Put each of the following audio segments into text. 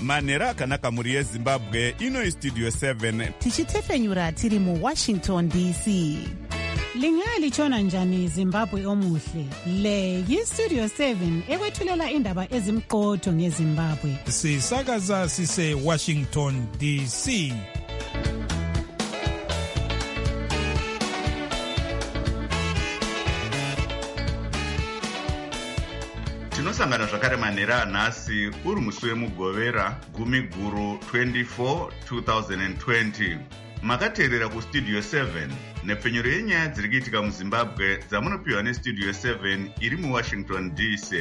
manhero akanaka mhuri yezimbabwe. Ino istudio 7 tichitefenyura tiri muWashington DC. Lingalitshona njani Zimbabwe omuhle? Le yiStudio 7 ekwethulela indaba ezimqotho ngeZimbabwe. Sisakaza sise Washington DC. Tinosangana zvakare manhero anhasi uri musi wemugovera gumi guru 24 2020. Makateerera kustudio 7 nepfenyuro yenyaya dziri kuitika muZimbabwe dzamunopiwa nestudio 7 iri muWashington DC.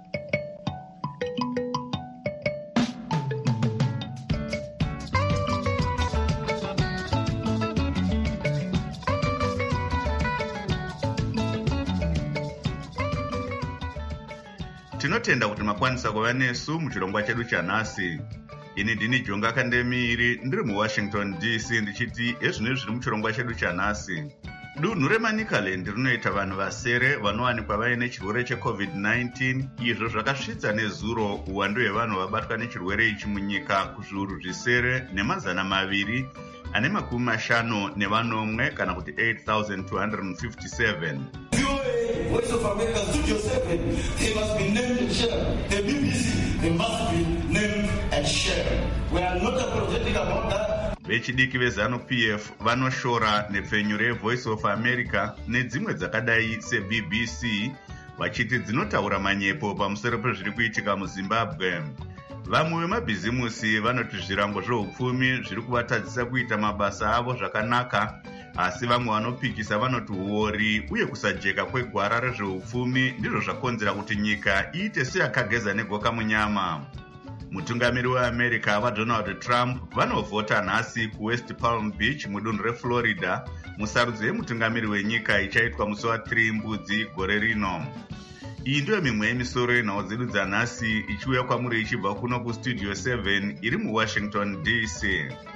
Tinotenda kuti makwanisa kuva nesu muchirongwa chedu chanhasi. Ini ndini Jonga Kandemiri ndiri muWashington DC ndichiti ezvino zviri muchirongwa chedu chanhasi. Dunhu reManicaland rinoita vanhu vasere vanowanikwa vaine chirwere cheCovid-19 izvo zvakasvitsa nezuro uwandu hwevanhu vabatwa nechirwere ichi munyika kuzviuru zvisere nemazana maviri ane makumi mashanu nevanomwe kana kuti 8,257. Voice of America Studio 7, they must be named and shared. The BBC, they must be named and shared. We are not apologetic about that. Vechidiki veZanu-PF vanoshora nepfenyuro yeVoice of America nedzimwe dzakadai seBBC vachiti dzinotaura manyepo pamusoro pezviri kuitika muZimbabwe. Vamwe vemabhizimusi vanoti zvirango zveupfumi zviri kuvatadzisa kuita mabasa avo zvakanaka, asi vamwe vanopikisa vanoti uori uye kusajeka kwegwara rezveupfumi ndizvo zvakonzera kuti nyika iite seyakageza negoka munyama. Mutungamiri weAmerica vaDonald Trump vanovhota nhasi kuWest Palm Beach mudunhu reFlorida musarudzo yemutungamiri wenyika ichaitwa musi wa3 Mbudzi gore rino. Iyi ndiyo mimwe yemisoro yenhau dzedu dzanhasi ichiuya kwamuri ichibva kuno kustudio 7 iri muWashington DC.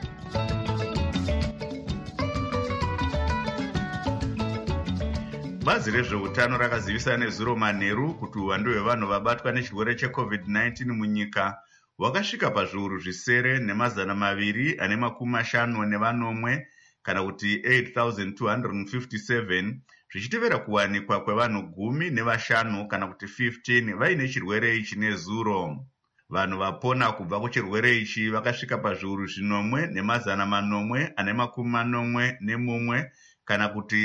Bazi rezveutano rakazivisa nezuro manheru kuti uwandu hwevanhu vabatwa nechirwere cheCovid-19 munyika hwakasvika pazviuru zvisere nemazana maviri ane makumi mashanu nevanomwe kana kuti 8,257 zvichitevera kuwanikwa kwevanhu 15 kana kuti 15 vaine chirwere ichi nezuro. Vanhu vapona kubva kuchirwere ichi vakasvika pazviuru zvinomwe nemazana manomwe ane makumi manomwe nemumwe kana kuti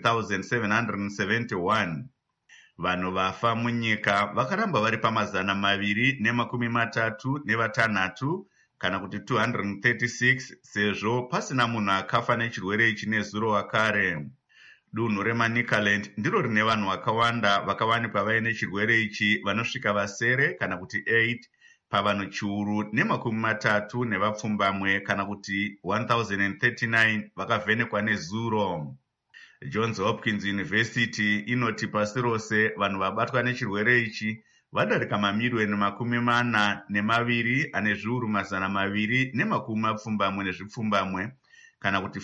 7,771. Vanhu vafa munyika vakaramba vari pamazana maviri nemakumi matatu nevatanhatu kana kuti 236 sezvo pasina munhu akafa nechirwere ichi nezuro wakare. Dunhu reManicaland ndiro rine vanhu vakawanda vakawanikwa vaine chirwere ichi vanosvika vasere kana kuti 8 pavanhu chiuru nemakumi matatu nevapfumbamwe kana kuti 1,039 vakavhenekwa nezuro. Johns Hopkins University inoti pasi rose vanhu vabatwa nechirwere ichi vadarika mamiliyoni 42 ane zviuru mazana maviri nemakumi mapfumbamwe nezvipfumbamwe kana kuti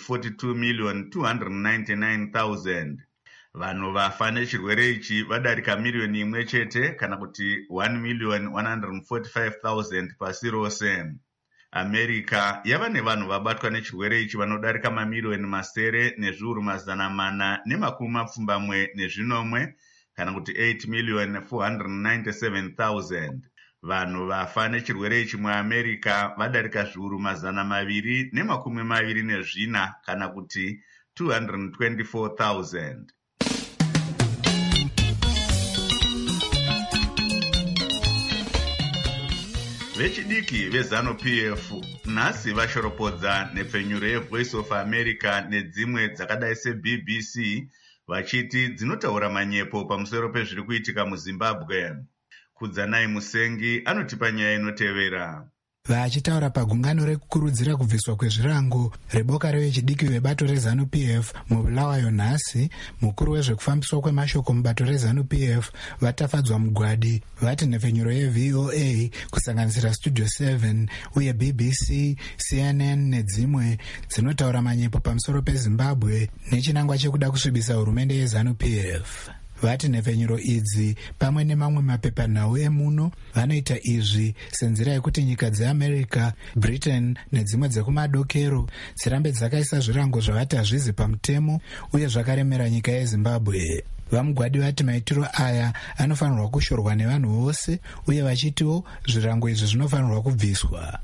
42,299,000. Vanhu vafa nechirwere ichi vadarika miliyoni imwe chete kana kuti 1,145,000 pasi rose. America yava nevanhu vabatwa nechirwere ichi vanodarika mamiliyoni masere nezviuru mazana mana nemakumi mapfumbamwe nezvinomwe kana kuti 8,497,000. Vanhu vafa nechirwere ichi muAmerica vadarika zviuru mazana maviri nemakumi maviri nezvina kana kuti 224,000. Vechidiki veZanu-PF nhasi vashoropodza nepfenyuro yeVoice of America nedzimwe dzakadai seBBC vachiti dzinotaura manyepo pamusoro pezviri kuitika muZimbabwe. Kudzanai Musengi anotipa nyaya inotevera. Vachitaura pagungano rekukurudzira kubviswa kwezvirango reboka revechidiki vebato reZanu-PF muBulawayo nhasi, mukuru wezvekufambiswa kwemashoko mubato reZanu-PF vatafadzwa mugwadi vati nhefenyuro yeVOA kusanganisira Studio 7 uye BBC, CNN nedzimwe dzinotaura manyepo pamusoro peZimbabwe nechinangwa chekuda kusvibisa hurumende yeZanu-PF. vati nhepfenyuro idzi pamwe nemamwe mapepanhau emuno vanoita izvi senzira yekuti nyika dzeamerica, Britain nedzimwe dzekumadokero dzirambe dzakaisa zvirango zvavati hazvizi pamutemo uye zvakaremera nyika yeZimbabwe. Vamugwadi vati maitiro aya anofanirwa kushorwa nevanhu vose uye vachitiwo zvirango izvi zvinofanirwa kubviswa.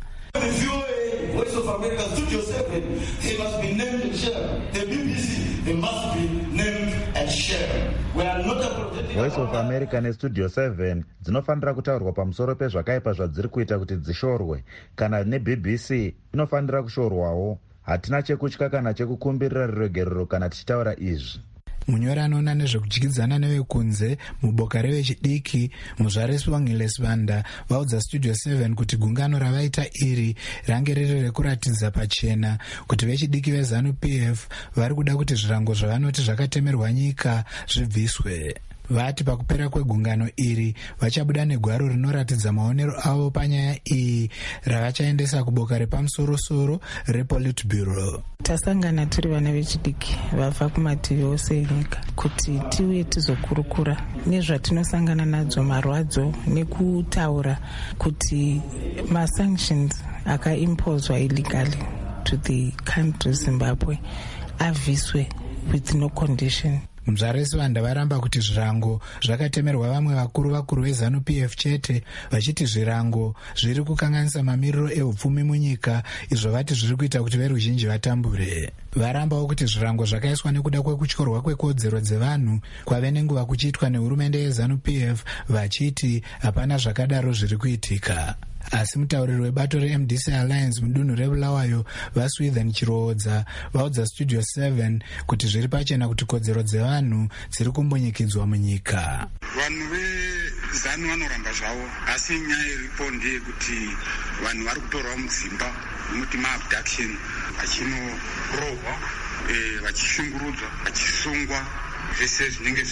Voice of America Studio 7, they must be named and shared. The BBC, they must be named and shared. We are not apologetic. Voice of America neStudio 7 dzinofanira kutaurwa pamusoro pezvakaipa zvadziri kuita kuti dzishorwe. Kana neBBC inofanira kushorwawo. Hatina chekutya kana chekukumbirira ruregerero kana tichitaura izvi. Munyori anoona nezvekudyidzana nevekunze muboka revechidiki muzvaresi waNgiles Banda vaudza Studio 7 kuti gungano ravaita iri range riri rekuratidza pachena kuti vechidiki veZANU-PF vari kuda kuti zvirango zvavanoti zvakatemerwa nyika zvibviswe. Vati pakupera kwegungano iri vachabuda negwaro rinoratidza maonero avo panyaya iyi ravachaendesa kuboka repamusoro-soro rePolitburo. Tasangana turi vana vechidiki vabva kumativi ose enyika kuti tiuye tizokurukura nezvatinosangana nadzo, marwadzo nekutaura kuti masanctions akaimpozwa illegally to the country Zimbabwe abviswe with no condition. Muzvaresi Banda varamba kuti zvirango zvakatemerwa vamwe vakuru veZANU-PF chete, vachiti zvirango zviri kukanganisa mamiriro ehupfumi munyika, izvo vati zviri kuita kuti veruzhinji vatambure. Varambawo kuti zvirango zvakaiswa nekuda kwekutyorwa kwekodzero dzevanhu kwave nenguva kuchiitwa nehurumende yeZANU-PF, vachiti hapana zvakadaro zviri kuitika. Asi mutauriri webato reMDC Alliance mudunhu reBulawayo vaSwithen Chiroodza vaudza Studio 7 kuti zviri pachena kuti kodzero dzevanhu dziri kumbunyikidzwa munyika. Vanhu veZANU vanoramba zvavo, asi nyaya iripo ndeyekuti vanhu vari kutorwa mudzimba muti maabduction, vachinorohwa, vachishungurudzwa, vachisungwa, zvese zvinenge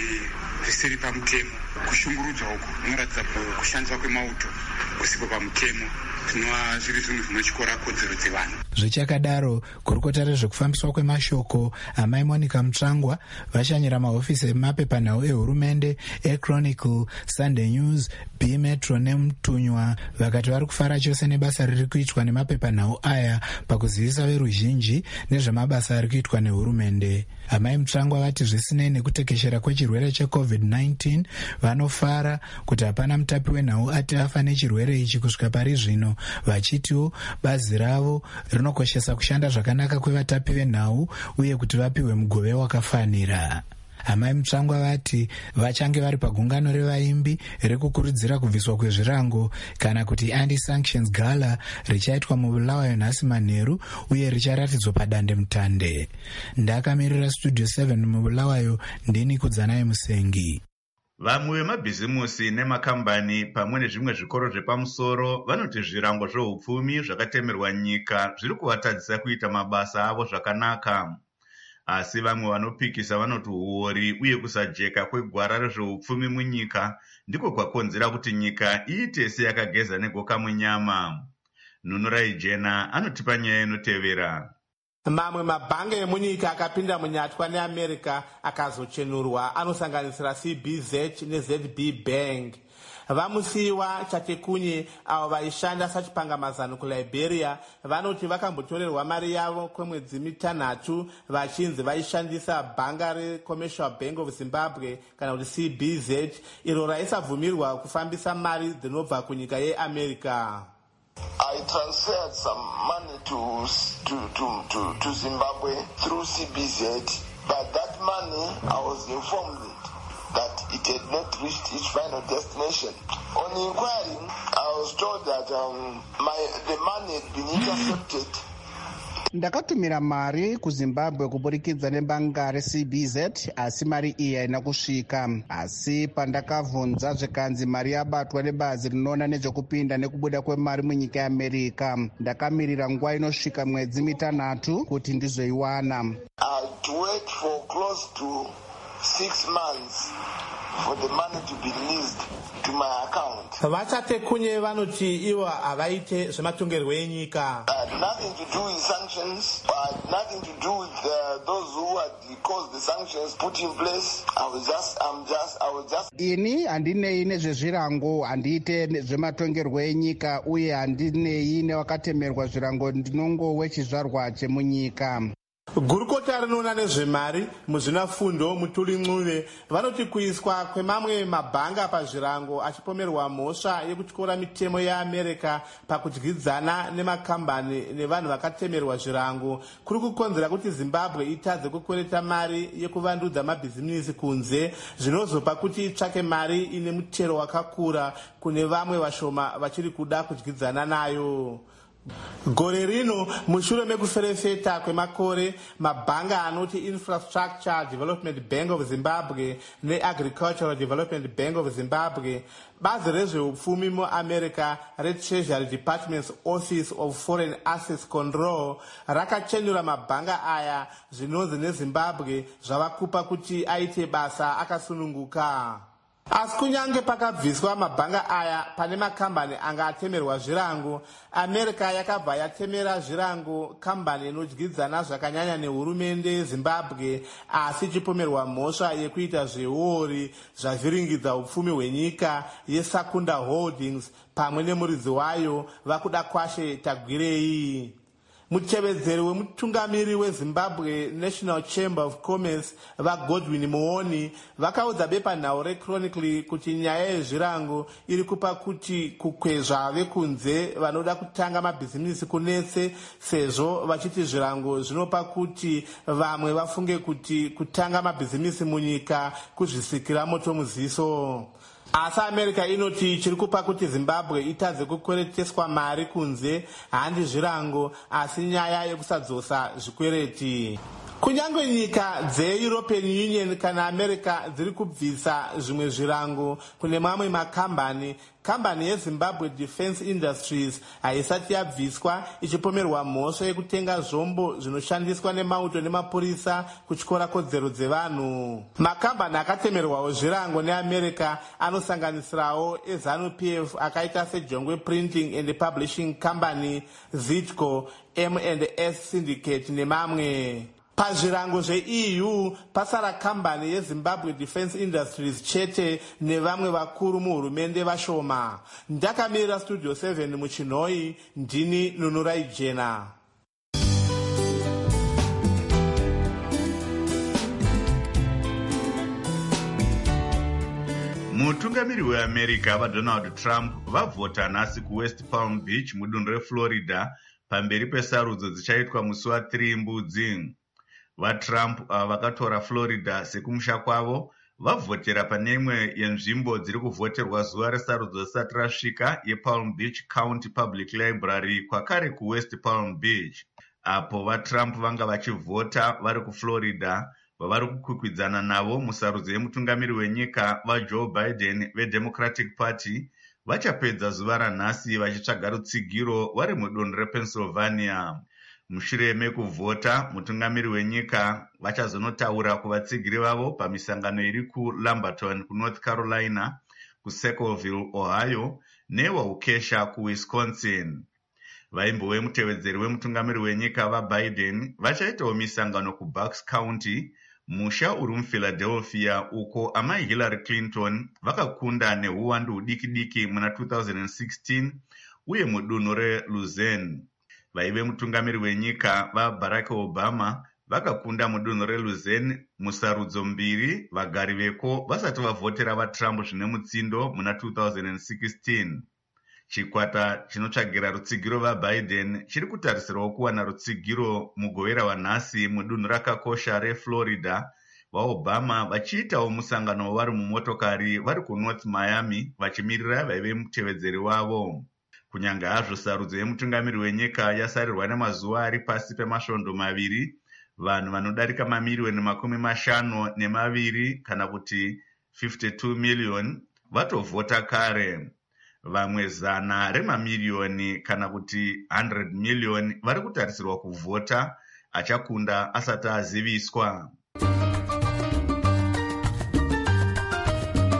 zvisiri pamutemo. Kushungurudzwa uku kunoratidza kushandiswa kwemauto kusiko pamutemo, zvinova zviri zvinhu zvinotyora kodzero dzevanhu. Zvichakadaro, gurukota rezvekufambiswa kwemashoko amai Monica Mutsvangwa vashanyira mahofisi emapepanhau ehurumende eChronicle, Sunday News, B-Metro neMutunywa vakati vari kufara chose nebasa riri kuitwa nemapepanhau aya pakuzivisa veruzhinji nezvemabasa ari kuitwa nehurumende. Amai Mutsvangwa vati zvisinei nekutekeshera kwechirwere cheCovid-19 vanofara kuti hapana mutapi wenhau ati afa nechirwere ichi kusvika pari zvino, vachitiwo bazi ravo rinokoshesa kushanda zvakanaka kwevatapi venhau uye kuti vapiwe mugove wakafanira. Amai Mutsvangwa vati vachange vari pagungano revaimbi rekukurudzira kubviswa kwezvirango kana kuti anti-sanctions gala richaitwa muBulawayo nhasi manheru uye richaratidzwa padande mutande. Ndakamirira Studio 7 muBulawayo ndini Kudzanaye Musengi. Vamwe vemabhizimusi nemakambani pamwe nezvimwe zvikoro zvepamusoro vanoti zvirango zveupfumi zvakatemerwa nyika zviri kuvatadzisa kuita mabasa avo zvakanaka. Asi vamwe vanopikisa vanoti uori uye kusajeka kwegwara rezveupfumi munyika ndiko kwakonzera kuti nyika iite seyakageza negoka munyama. Nunurai Jena anotipa nyaya inotevera. Mamwe mabhange emunyika akapinda munyatwa neAmerica akazochenurwa anosanganisira CBZ neZB Bank. Vamusiwa Chatekunye avo vaishanda sachipangamazano kuLiberia vanoti vakambotorerwa mari yavo kwemwedzi mitanhatu vachinzi vaishandisa bhanga reCommercial Bank of Zimbabwe kana kuti CBZ iro raisabvumirwa kufambisa mari dzinobva kunyika yeAmerica. I transferred some money to Zimbabwe through CBZ, but that money I was informed that it had not reached its final destination. On inquiring, I was told that the money had been intercepted. Ndakatumira mari kuZimbabwe kuburikidza nebanga reCBZ asi mari iyi haina kusvika. Asi pandakavhunza zvekanzi mari yabatwa nebazi rinoona nezvekupinda nekubuda kwemari munyika yeAmerica, ndakamirira nguva inosvika mwedzi mitanhatu kuti ndizoiwana. I had to wait for close to 6 months for the money to be released to my account. Vachatekunye vanoti ivo havaite zvematongerwo enyika. Nothing to do with sanctions, nothing to do with those who had caused the sanctions put in place. I was just. Ini handinei nezvezvirango, handiite zvematongerwo enyika uye handinei nevakatemerwa zvirango, ndinongowe chizvarwa chemunyika. Gurukota rinoona nezvemari muzvinafundo Mutuli Ncube vanoti kuiswa kwemamwe mabhanga pazvirango achipomerwa mhosva yekutyora mitemo yeAmerica pakudyidzana nemakambani nevanhu vakatemerwa zvirango kuri kukonzera kuti Zimbabwe itadze kukwereta mari yekuvandudza mabhizimusi kunze, zvinozopa kuti itsvake mari ine mutero wakakura kune vamwe vashoma vachiri kuda kudyidzana nayo. Gore rino mushure mekuferefeta kwemakore, mabhanga anoti Infrastructure Development Bank of Zimbabwe neAgricultural Development Bank of Zimbabwe, bazi rezveupfumi muAmerica reTreasury Department's Office of Foreign Assets Control rakachenura mabhanga aya zvinonzi neZimbabwe zvavakupa kuti aite basa akasununguka. Asi kunyange pakabviswa mabhanga aya pane makambani anga atemerwa zvirango, America yakabva yatemera zvirango kambani inodyidzana zvakanyanya nehurumende yeZimbabwe asi ichipomerwa mhosva yekuita zveuori zvavhiringidza upfumi hwenyika yeSakunda Holdings pamwe nemuridzi wayo Vakuda Kwashe Tagwirei. Mutevedzeri wemutungamiri weZimbabwe National Chamber of Commerce vaGodwin Muoni vakaudza bepanhau reChronicle kuti nyaya yezvirango iri kupa kuti kukwezva vekunze vanoda kutanga mabhizimusi kunetse, sezvo vachiti zvirango zvinopa kuti vamwe vafunge kuti kutanga mabhizimusi munyika kuzvisikira moto muziso. Asi America inoti chiri kupa kuti Zimbabwe itadze kukwereteswa mari kunze handi zvirango asi nyaya yekusadzosa zvikwereti. Kunyange nyika dzeEuropean Union kana America dziri kubvisa zvimwe zvirango kune mamwe makambani, kambani yeZimbabwe Defense Industries haisati yabviswa ichipomerwa mhosva yekutenga zvombo zvinoshandiswa nemauto nemapurisa kutyora kodzero dzevanhu. Makambani akatemerwawo zvirango neAmerica anosanganisirawo eZANU-PF akaita seJongwe Printing and Publishing Company, Zitco, M&S Syndicate nemamwe. Pazvirango zveEU pasara kambani yeZimbabwe Defense Industries chete nevamwe vakuru muhurumende vashoma. Ndakamirira Studio 7 muChinoi, ndini Nunurai Jena. Mutungamiri weAmerica vaDonald Trump vavhota nhasi kuWest Palm Beach mudunhu reFlorida pamberi pesarudzo dzichaitwa musi wa3 Mbudzi. VaTrump vakatora Florida sekumusha kwavo vavhotera pane imwe yenzvimbo dziri kuvhoterwa zuva resarudzo risati rasvika yePalm Beach County Public Library kwakare kuWest Palm Beach. Apo vaTrump vanga vachivhota vari kuFlorida vavari kukwikwidzana navo musarudzo yemutungamiri wenyika vaJoe Biden veDemocratic Party vachapedza zuva ranhasi vachitsvaga rutsigiro vari mudunhu rePennsylvania. Mushure mekuvhota, mutungamiri wenyika vachazonotaura kuvatsigiri vavo pamisangano iri kuLamberton kuNorth Carolina, kuCircleville, Ohio, newaukesha kuWisconsin. Vaimbo vemutevedzeri wemutungamiri wenyika vaBiden vachaitawo misangano kuBucks County, musha uri muPhiladelphia uko amai Hillary Clinton vakakunda neuwandu hudiki-diki muna 2016 uye mudunhu reLuzerne. Vaive mutungamiri wenyika vaBarack Obama vakakunda mudunhu reLuzerne musarudzo mbiri vagari veko vasati vavhotera vaTrump zvine mutsindo muna 2016. Chikwata chinotsvagira rutsigiro vaBiden chiri kutarisirwawo kuwana rutsigiro mugovera wanhasi mudunhu rakakosha reFlorida, vaObama vachiitawo musangano vari mumotokari vari kuNorth Miami vachimirira vaive mutevedzeri wavo. Kunyange hazvo sarudzo yemutungamiri wenyika yasarirwa nemazuva ari pasi pemasvondo maviri, vanhu vanodarika mamiliyoni 52 kana kuti 52 miliyoni vatovhota kare. Vamwe zana remamiliyoni kana kuti 100 miliyoni vari kutarisirwa kuvhota, achakunda asati aziviswa.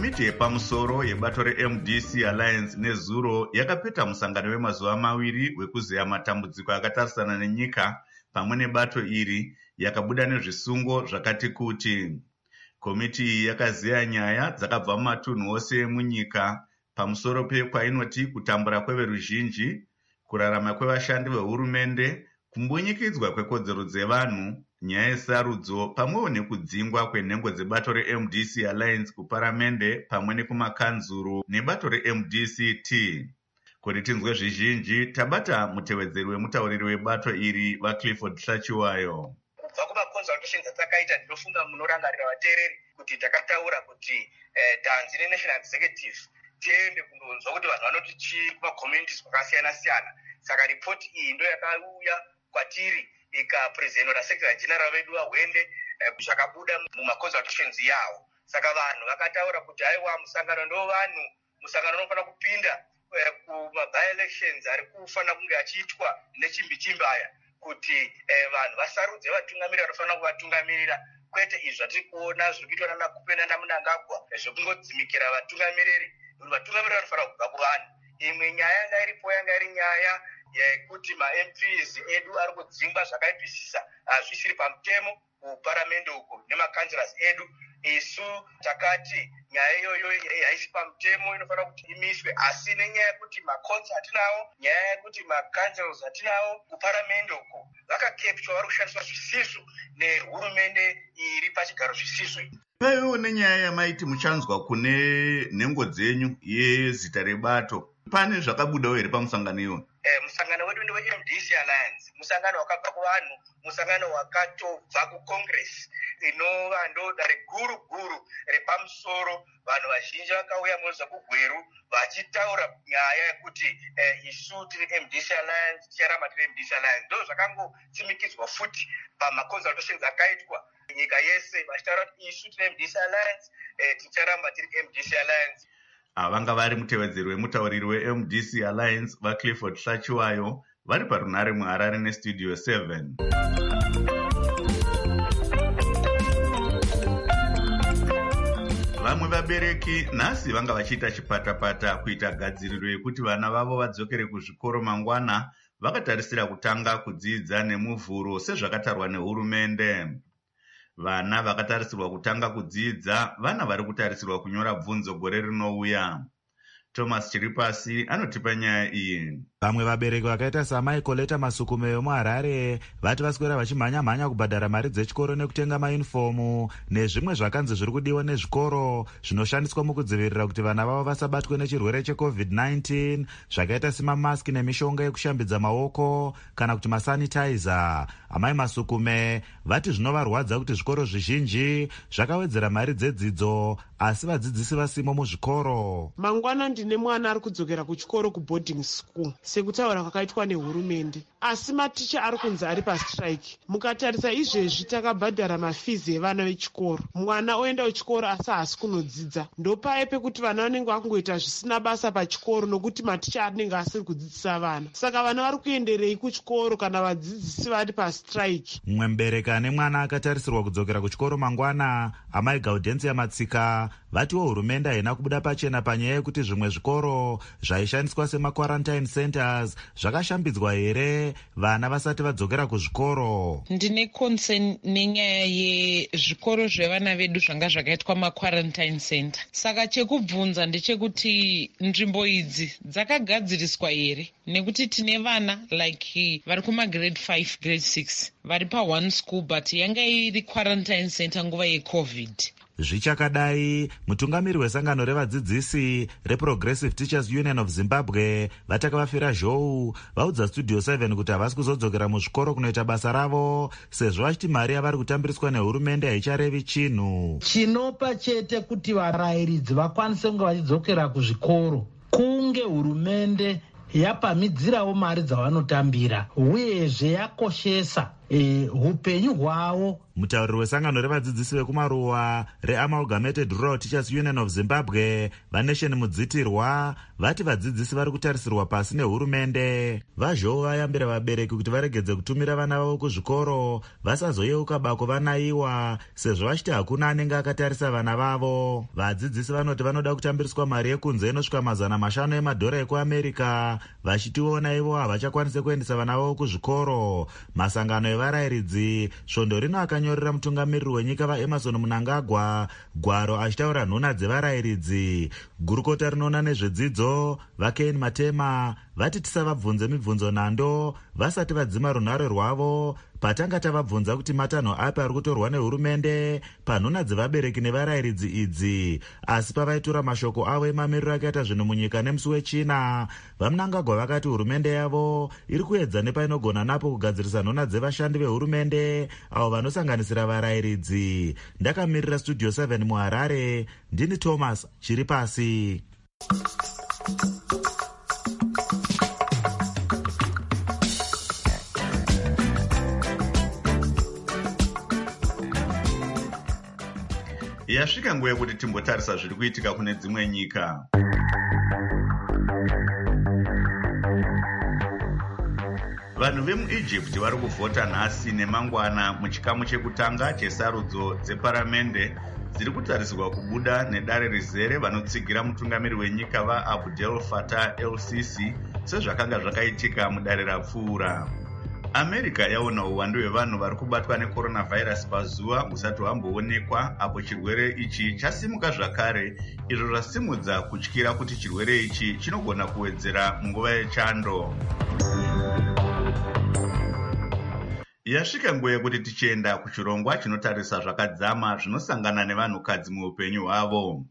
komiti yepamusoro yebato reMDC Alliance nezuro yakapeta musangano wemazuva maviri wekuzeya matambudziko akatarisana nenyika pamwe nebato iri yakabuda nezvisungo zvakati kuti. Komiti iyi yakazeya nyaya dzakabva mumatunhu ose emunyika pamusoro pekwainoti kutambura kweveruzhinji, kurarama kwevashandi vehurumende, kumbunyikidzwa kwekodzero dzevanhu, nyaya yesarudzo pamwewo nekudzingwa kwenhengo dzebato reMDC Alliance kuparamende pamwe nekumakanzuru nebato reMDCT. Kuti tinzwe zvizhinji, tabata mutevedzeri wemutauriri webato iri vaClifford Hlachiwayo. Kubva kumaconsultations atakaita, ndinofunga munorangarira vateereri kuti takataura kuti tanzi nenational executive tiende kundonzwa kuti vanhu vanoti chii kumacommunities kwakasiyana siyana. Saka ripoti iyi ndo yakauya kwatiri ikaprezentwa nasekretary general vedu wahwende zvakabuda mumaconsultations yawo. Saka vanhu vakataura kuti aiwa musangano ndo vanhu, musangano unofanira kupinda kuma-by-elections ari kufanira kunge achiitwa nechimbi aya kuti vanhu vasarudze vatungamiriri vanofanira kuvatungamirira, kwete izvi zvatiri kuona zviri kuitwa naNakupenda naMnangagwa zvekungodzimikira vatungamiriri. Vatungamiriri vanofanira kubva kuvanhu. Imwe nyaya yanga iripo yanga iri nyaya yekuti maMPs edu ari kudzingwa zvakaipisisa zvisiri pamutemo kuparamende uko nemakanzilasi edu. Isu takati nyaya iyoyo haisi pamutemo, inofanira kuti imiswe, asi nenyaya yekuti makonsi atinawo, nyaya yekuti makanzils atinawo kuparamende uko vakakepchwa vari kushandiswa zvisizvo nehurumende iri pachigaro zvisizvo. Paiwo nenyaya yamaiti muchanzwa kune nhengo dzenyu yezita rebato, pane zvakabudawo here pamusangano iwo? Musangano wedu ndewe MDC Alliance, musangano wakabva kuvanhu, musangano wakatobva kuCongress inova ndo dare guru repamusoro. Vanhu vazhinji vakauya muza kugweru vachitaura nyaya yekuti isu tiri MDC Alliance, ticharamba tiri MDC Alliance. Ndo zvakangotsimikidzwa futi pamaconsultations akaitwa nyika yese vachitaura kuti isu tiri MDC Alliance, ticharamba tiri MDC Alliance. Vanga vari mutevedzeri wemutauriri weMDC Alliance vaClifford Hlachiwayo vari parunhare muHarare nestudio 7. Vamwe vabereki nhasi vanga vachiita chipatapata kuita gadziriro yekuti vana vavo vadzokere kuzvikoro mangwana vakatarisira kutanga kudzidza nemuvhuro sezvakatarwa nehurumende. Vana vakatarisirwa kutanga kudzidza vana vari kutarisirwa kunyora bvunzo gore rinouya. Thomas Chiripasi anotipa nyaya iyi. Vamwe vabereki vakaita saMaikoleta Masukume muHarare vati vaswera vachimhanya kubhadhara mari dzechikoro nekutenga mayunifomu nezvimwe zvakanzi zviri kudiwa nezvikoro zvinoshandiswa mukudzivirira kuti vana vavo vasabatwe nechirwere cheCovid-19 zvakaita semamaski nemishonga yekushambidza maoko kana kuti masanitizer. Amai Masukume vati zvinovarwadza kuti zvikoro zvizhinji zvakawedzera mari dzedzidzo asi vadzidzisi vasimo muzvikoro. Mangwana ndine mwana ari kudzokera kuchikoro kuboarding school sekutaura kwakaitwa nehurumende, asi maticha ari kunzi ari pastrike. Mukatarisa izvezvi takabhadhara mafizi evana vechikoro, mwana oenda kuchikoro asi haasi kunodzidza. Ndopaye pekuti vana vanenge vakungoita zvisina basa pachikoro nokuti maticha anenge asiri kudzidzisa vana. Saka vana vari kuenderei kuchikoro kana vadzidzisi vari pastrike? Mumwe mubereki ane mwana akatarisirwa kudzokera kuchikoro mangwana, amai Gaudensia Matsika, vatiwo hurumende haina kubuda pachena panyaya yekuti zvimwe zvikoro zvaishandiswa semaquarantine centers zvakashambidzwa here vana vasati vadzokera kuzvikoro. Ndine concern nenyaya yezvikoro zvevana vedu zvanga zvakaitwa maquarantine center. Saka chekubvunza ndechekuti nzvimbo idzi dzakagadziriswa here, nekuti tine vana like vari kumagrade 5 grade 6 vari pa1 school but yanga iri quarantine center nguva yeCovid. Zvichakadai, mutungamiri wesangano revadzidzisi reProgressive Teachers Union of Zimbabwe vatakavafira zhou vaudza Studio 7 kuti havasi kuzodzokera muzvikoro kunoita basa ravo sezvo vachiti mari yavari kutambiriswa nehurumende haicharevi chinhu. Chinopa chete kuti varayiridzi vakwanise kunge vachidzokera kuzvikoro kunge hurumende yapamidzirawo mari dzavanotambira uyezve yakoshesa upenyu hwavo. Mutauriri wesangano revadzidzisi vekumaruwa reAmalgamated Rural Teachers Union of Zimbabwe vaNation Mudzitirwa vati vadzidzisi vari kutarisirwa pasi nehurumende. Vazhou vayambira vabereki kuti varegedze kutumira vana vavo kuzvikoro vasazoyeuka bako vanayiwa sezvo vachiti hakuna anenge akatarisa vana vavo. Vadzidzisi vanoti vanoda kutambiriswa mari yekunze inosvika $500 emadhora ekuAmerica vachitiona ivo havachakwanise kuendesa vana vavo kuzvikoro. Masangano evarayiridzi svondo rino akanyorera mutungamiriri wenyika vaEmerson Mnangagwa gwaro achitaura nhuna dzevarayiridzi. Gurukota rinoona nezvedzidzo vaKane Matema vati tisavabvunze mibvunzo nhando vasati vadzima runhare rwavo patanga tavabvunza kuti matanho api ari kutorwa nehurumende panhuna dzevabereki nevarayiridzi idzi. Asi pavaitora mashoko avo emamiriro akaita zvinhu munyika nemusi weChina, vaMnangagwa vakati hurumende yavo iri kuedza nepainogona napo kugadzirisa nhuna dzevashandi vehurumende avo vanosanganisira varayiridzi. Ndakamirira Studio 7 muHarare, ndini Thomas Chiripasi. Yasvika nguva yekuti timbotarisa zviri kuitika kune dzimwe nyika. Vanhu vemuEgypt vari kuvhota nhasi nemangwana muchikamu chekutanga chesarudzo dzeparamende dziri kutarisirwa kubuda nedare rizere vanotsigira mutungamiri wenyika vaAbdel Fattah el-Sisi sezvakanga zvakaitika mudare rapfuura. America yaona uwandu hwevanhu vari kubatwa necoronavirus pazuva husati hwamboonekwa apo chirwere ichi chasimuka zvakare, izvo zvasimudza kutyira kuti chirwere ichi chinogona kuwedzera munguva yechando. Yasvika nguva yekuti tichienda kuchirongwa chinotarisa zvakadzama zvinosangana nevanhukadzi muupenyu hwavo.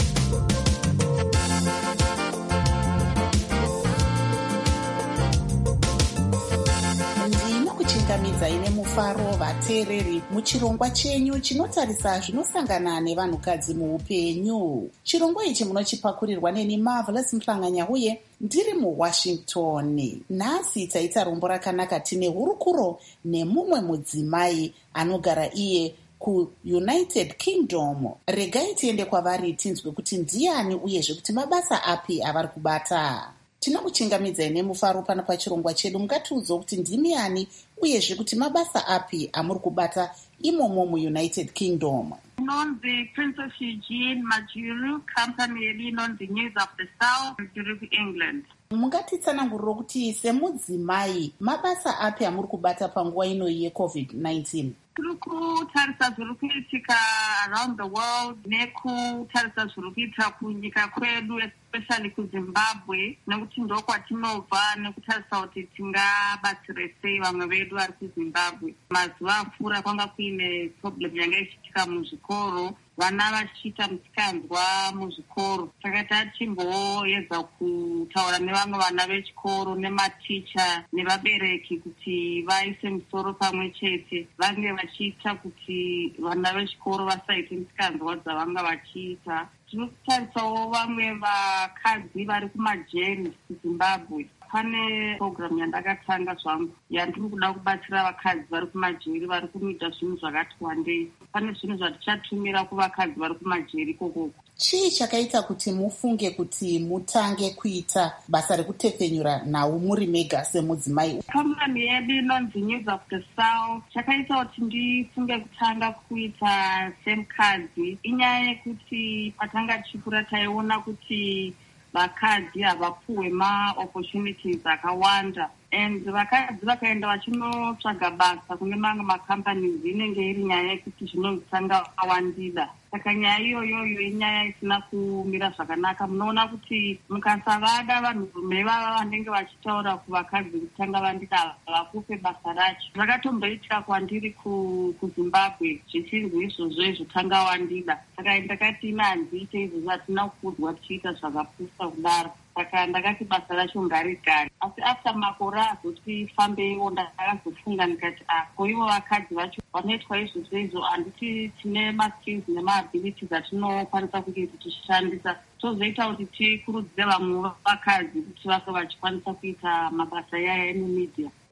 Ndinokuchingamidzai nemufaro vateereri muchirongwa chenyu chinotarisa zvinosangana nevanhukadzi muupenyu. Chirongwa ichi munochipakurirwa neni Marvelous Mhlanganya uye ndiri muWashington. Nhasi taita rombo rakanaka tine hurukuro nemumwe mudzimai anogara iye kuUnited Kingdom. Regai tiende kwavari tinzwe kuti ndiani uyezve kuti mabasa api avari kubata. Tinokuchingamidzai nemufaro pano pachirongwa chedu. Mungatiudze kuti ndimi ani uyezve kuti mabasa api amuri kubata imomo muUnited Kingdom. Inonzi Princess Eugene Majuru, company inonzi News of the South, Zurich, England. Mungatitsanangurira kuti semudzimai mabasa api amuri kubata panguva ino yeCovid-19? Tiri kutarisa zviri kuitika around the world nekutarisa zviri kuita kunyika kwedu, especially kuZimbabwe, nekuti ndokwatinobva, nekutarisa kuti tingabatsire sei vamwe vedu vari kuZimbabwe. Mazuva apfuura kwanga kuine problem yanga ichiitika muzvikoro, vana vachiita musikanzwa muzvikoro. Saka tatimboedza kutaura nevamwe vana vechikoro nematicha nevabereki kuti vaise musoro pamwe chete, vange vachiita kuti vana vechikoro vasaite musikanzwa dzavanga vachiita. Tiri kutarisawo vamwe vakadzi vari kumajeri kuZimbabwe. Pane program yandakatanga zvangu yandiri kuda kubatsira vakadzi vari kumajeri vari kunoita zvinhu zvakati wandei. Pane zvinhu zvatichatumira kuvakadzi vari kumajeri ikoko. Chii chakaita kuti mufunge kuti mutange kuita basa rekutepfenyura nhau muri mega semudzimai? Kambani yedu inonzi News of the South chakaita kuti ndifunge kutanga kuita semukadzi inyaya yekuti patanga tichikura taiona kuti vakadzi havapuwe maopportunities akawanda, and vakadzi vakaenda vachinotsvaga basa kune mamwe macompanies inenge iri nyaya yekuti zvinotanga awandida. Saka nyaya iyoyo inyaya isina kumira zvakanaka. Munoona kuti mukasavada vanhurume vava vanenge vachitaura kuvakadzi kutanga vandida vakupe basa racho. Zvakatomboitika kwandiri kuZimbabwe zvichinzi izvozvo izvotanga wandida. Saka ndakati ina handiite izvozvo, hatina kuudzwa tichiita zvakapusa kudaro. Saka ndakati basa racho ngarigare. Asi after makore azoti fambeiwo ndakazofunga ndikati ko ivo vakadzi vacho vanoitwa izvozvo izvo handiti tine maskills nemaabilities atinokwanisa kuti tichishandisa. Tozoita kuti tikurudzire vamwe vakadzi kuti vave vachikwanisa kuita mabasa yaya emumedia.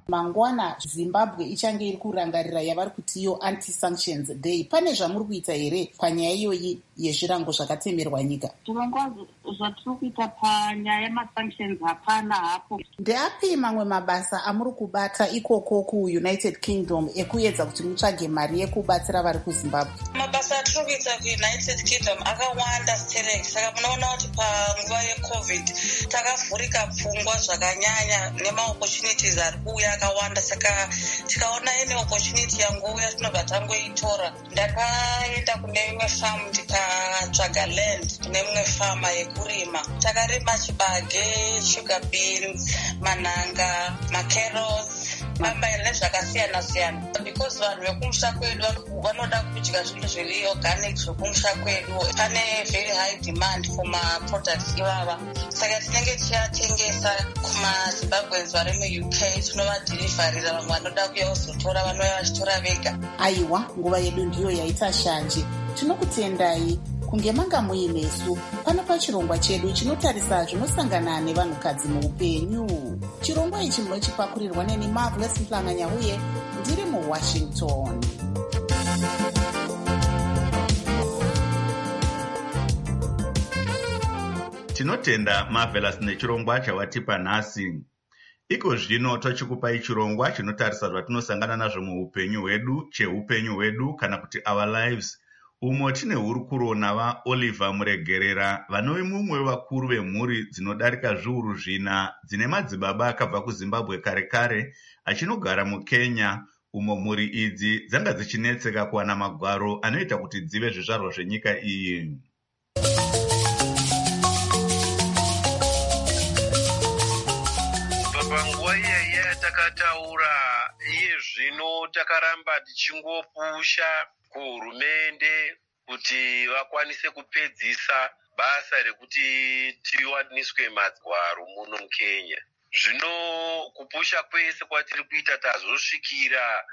mangwana Zimbabwe ichange iri kurangarira yavari kuti iyo anti-sanctions day. Pane zvamuri kuita here panyaya iyoyi yezvirango zvakatemerwa nyika? Zvirongwa zvatiri kuita panyaya yemasanctions hapana hapo. Ndeapi mamwe mabasa amuri kubata ikoko kuUnited Kingdom ekuedza kuti mutsvage mari yekubatsira vari kuZimbabwe? Mabasa atiri kuita kuUnited Kingdom akawanda stereki, saka munoona kuti panguva yeCovid takavhurika pfungwa zvakanyanya nemaopportunities ari kuuya akawanda, saka tikaona ine opportunity yangouya tinobva tangoitora. Ndakaenda kune imwe farm ndikatsvaga land kune imwe fama yekurima. Takarima chibage, sugar beans, manhanga, macarrots, mambaira nezvakasiyana siyana, because vanhu vekumusha kwedu vanoda kudya zvinhu zviri organic zvekumusha kwedu. Pane very high demand for maproducts ivava, saka tinenge tichiatengesa kumaZimbabweans vari muUK. Tinovadhirivharira, vamwe vanoda kuya kuzotora vanouya vachitora vega. Aiwa, nguva yedu ndiyo yaita shanje. Tinokutendai kunge manga muinesu pano pachirongwa chedu chinotarisa zvinosangana nevanhukadzi muupenyu. Chirongwa ichi munochipakurirwa neni Marvelous Mhlanganya uye ndiri muWashington. Tinotenda Marvelous nechirongwa chawatipa nhasi. Iko zvino tochikupai chirongwa chinotarisa zvatinosangana nazvo muupenyu hwedu, cheupenyu hwedu kana kuti our lives, umo tine hurukuro navaOliver Muregerera, vanove mumwe wevakuru vemhuri dzinodarika zviuru 4 dzine madzibaba akabva kuZimbabwe kare kare achinogara muKenya, umo mhuri idzi dzanga dzichinetseka kuwana magwaro anoita kuti dzive zvizvarwa zvenyika iyi. Panguva iyaiya takataura, iye zvino takaramba tichingopusha kuhurumende kuti vakwanise kupedzisa basa rekuti tiwaniswe magwaro muno muKenya. Zvino kupusha kwese kwatiri kuita tazosvikira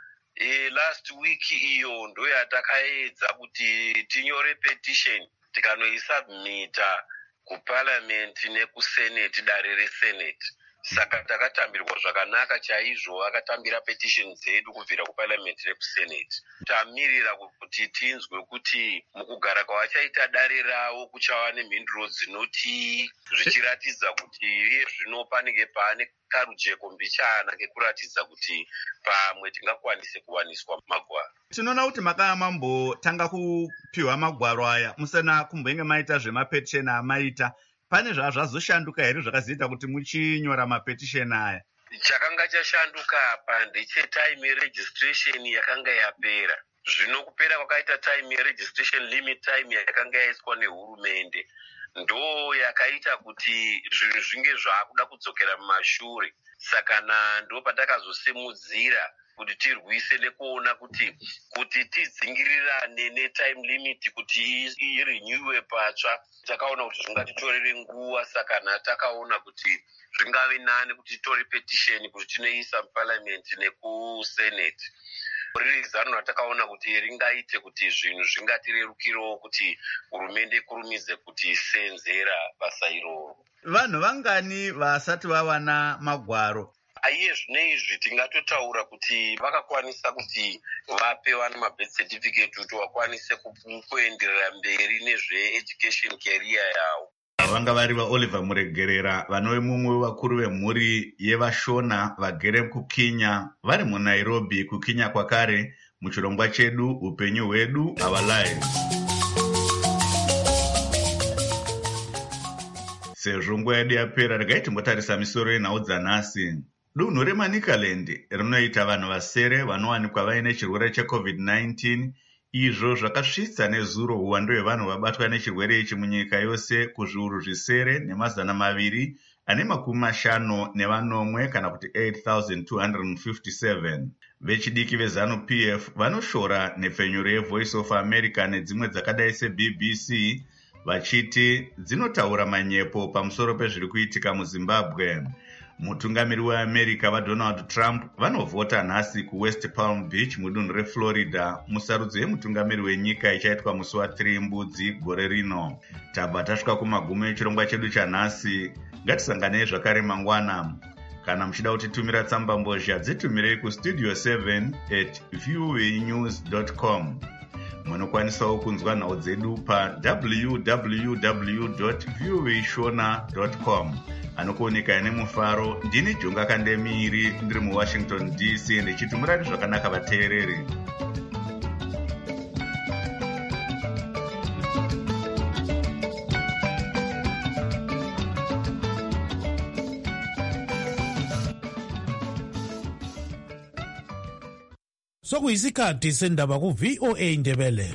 last week iyo ndo yatakaedza kuti tinyore petition tikanoisubmita kuparliament nekusenate, dare resenate. Saka takatambirwa zvakanaka chaizvo, akatambira petition dzedu kubvira kuparliament nekusenate. Tamirira kuti tinzwe kuti mukugara kwavachaita dare ravo kuchava nemhinduro dzinoti zvichiratidza kuti iye zvino panenge pane karujeko mbichana kekuratidza kuti pamwe tingakwanise kuwaniswa magwaro. Tinoona kuti makanga mambotanga kupiwa magwaro aya musana kumbenge maita zvemapetition amaita. Pane zvazoshanduka here zvakazoita kuti muchinyora mapetition aya? Chakanga chashanduka apa ndechetime registration yakanga yapera. Zvino kupera kwakaita time registration limit time yakanga yaiswa nehurumende ndo yakaita kuti zvinhu zvinge zvakuda kudzokera mumashure. Saka ndo patakazosimudzira kuti tirwise nekuona kuti tidzingirirane netime limit kuti irenewe patsva. Takaona kuti zvingatitorere nguva, saka takaona kuti zvingave nani kuti titore petition kuti tinoisa muparliament nekusenate. Riri zano ratakaona kuti ringaite kuti zvinhu zvingatirerukirewo kuti hurumende ikurumidze kuti isenzera basa iroro. Vanhu vangani vasati vawana magwaro? Aiye zvinezvi tingatotaura kuti vakakwanisa kuti vape vana mabirth certificate kuti vakwanise kuenderera mberi nezveeducation career yavo. Vanga vari vaOliver Muregerera, vanove mumwe wevakuru vemhuri yevashona vagere kuKenya, vari muNairobi kuKenya kwakare, muchirongwa chedu upenyu hwedu, our lives. Sezvo nguva yedu yapera, regai timbotarisa misoro yenhau dzanhasi. Dunhu reManicaland rinoita vanhu vasere vanowanikwa vaine chirwere cheCovid-19, izvo zvakasvitsa nezuro uwandu hwevanhu vabatwa nechirwere ichi munyika yose kuzviuru 250 ane 50 kana kuti 8,257. Vechidiki veZANU-PF vanoshora nepfenyuro yeVoice of America nedzimwe dzakadai seBBC vachiti dzinotaura manyepo pamusoro pezviri kuitika muZimbabwe. Mutungamiri weAmerica vaDonald Trump vanovhota nhasi kuWest Palm Beach mudunhu reFlorida musarudzo yemutungamiri wenyika ichaitwa musi wa3 Mbudzi gore rino. Tabva tasvika kumagumo echirongwa chedu chanhasi. Ngatisanganei zvakare mangwana. Kana muchida kutitumira tsamba mbozha dzitumirei kustudio 7@voanews.com. Munokwanisawo kunzwa nhau dzedu pa www.voashona.com. Anokuoneka nemufaro. Ndini Jonga Kandemiri, ndiri muWashington DC, ndichitumira zvakanaka vateereri. Sokuyisikhathi sendaba ku VOA Ndebele.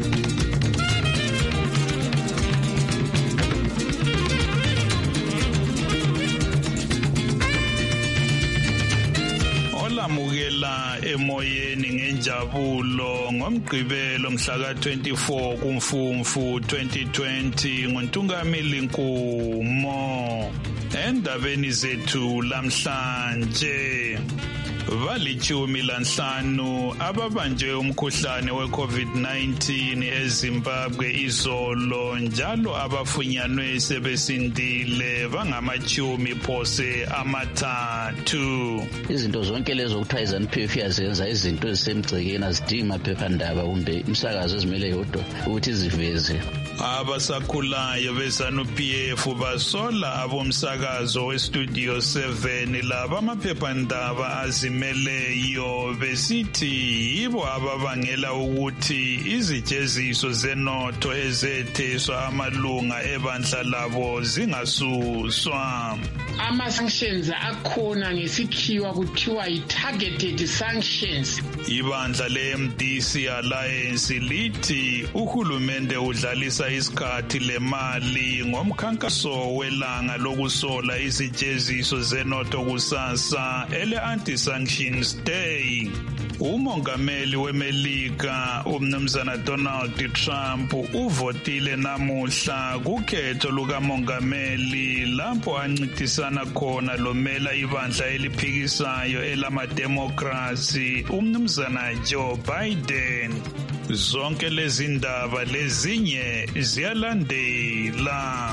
Olamukela emoyeni ngenjabulo ngomgqibelo mhla ka-24 kuMfumfu 2020 nguNtungamili Nkumo. Endabeni zethu lamhlanje, valitshumi lanhlanu ababanjwe umkhuhlane we-COVID-19 eZimbabwe izolo, njalo abafunyanwe sebesindile bangamachumi phose amathathu. Izinto zonke lezo kuthiwa iZANU-PF yazenza izinto ezisemgcekeni, azidingi maphephandaba kumbe imsakazo ezimele yodwa ukuthi iziveze. Abasakhulayo beZANU-PF basola abomsakazo weStudio 7 laba amaphephandaba azimeleyo besithi yibo ababangela ukuthi izijeziso zenotho ezetheswa amalunga ebandla labo zingasuswa. Ama-sanctions akhona ngesikhiwa kuthiwa yi-targeted sanctions. Ibandla le-MDC Alliance lithi uhulumende udlalisa isikhathi lemali ngomkhankaso welanga lokusola izijeziso zenotho kusasa ele-Anti-Sanctions Day. Umongameli weMelika uMnumzana Donald Trump uvotile namuhla kukhetho lukamongameli lapho ancintisana khona lomela ibandla eliphikisayo elamademokrasi uMnumzana Joe Biden. Zonke lezi ndaba lezinye ziyalandela.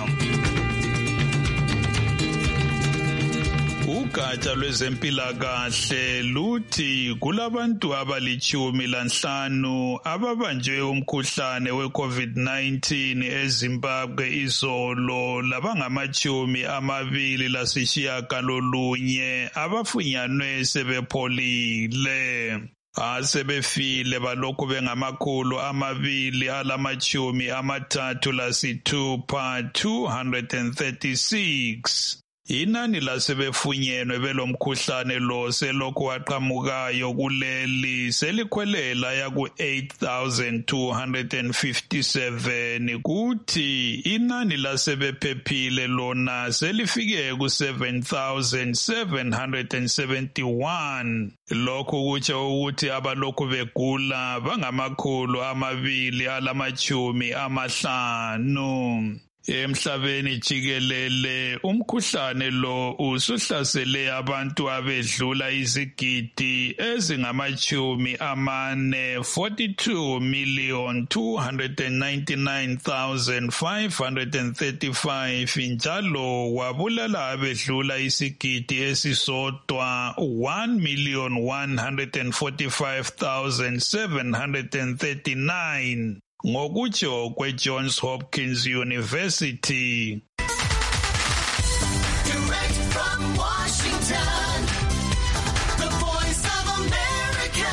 Ugatsha lwezempilakahle luthi kulabantu abalitshumi lanhlanu ababanjwe umkhuhlane we-COVID-19 eZimbabwe izolo, labangamachumi 29 abafunyanwe sebepholile. Asebefile balokhu bengamakhulu 236. Inani lasebefunyenwe belomkhuhlane lo selokhu waqhamukayo kuleli selikhwelela yaku-8,257, kuthi inani lasebephephile lona selifike ku-7,771. Lokhu kutsho ukuthi abalokhu begula bangamakhulu 250. Emhlabeni jikelele umkhuhlane lo usuhlasele abantu abedlula izigidi ezingamachumi 42,299,535 njalo wabulala abedlula isigidi esisodwa 1,145,739 ngokutsho kweJohns Hopkins University. Direct from Washington, the Voice of America,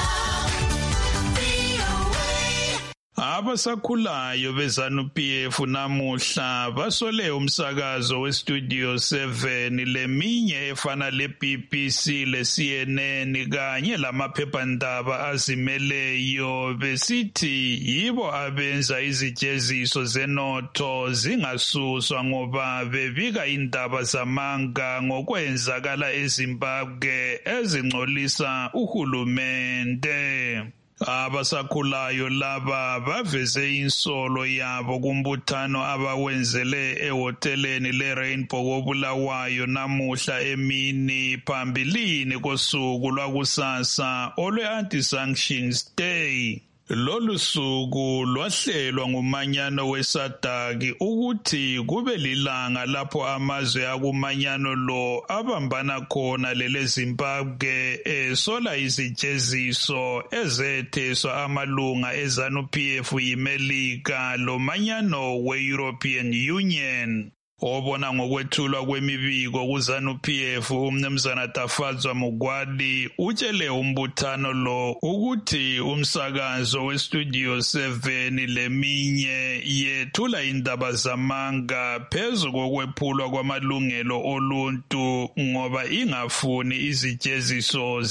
VOA. Abasakhulayo beZANU-PF namuhla basole umsakazo weStudio 7 leminye efana leBBC, leCNN kanye lamaphephandaba azimeleyo besithi yibo abenza izijeziso zenotho zingasuswa ngoba bebika indaba zamanga ngokwenzakala eZimbabwe ezingcolisa uhulumende. Abasakhulayo laba baveze insolo yabo kumbuthano abawenzele ehoteleni leRainbow koBulawayo namuhla emini phambilini kosuku lwakusasa olwe-Anti-Sanctions Day. Lolu suku lwahlelwa ngumanyano weSADC ukuthi kube lilanga lapho amazwe akumanyano lo abambana khona leleZimbabwe esola izijeziso ezetheswa amalunga eZANU-PF yiMelika lomanyano we-European Union. Obona ngokwethulwa kwemibiko kuZANU-PF umnumzana Tafadzwa Mugwadi utshele umbuthano lo ukuthi umsakazo weStudio 7 leminye yethula indaba zamanga phezu kokwephulwa kwamalungelo oluntu ngoba ingafuni izijeziso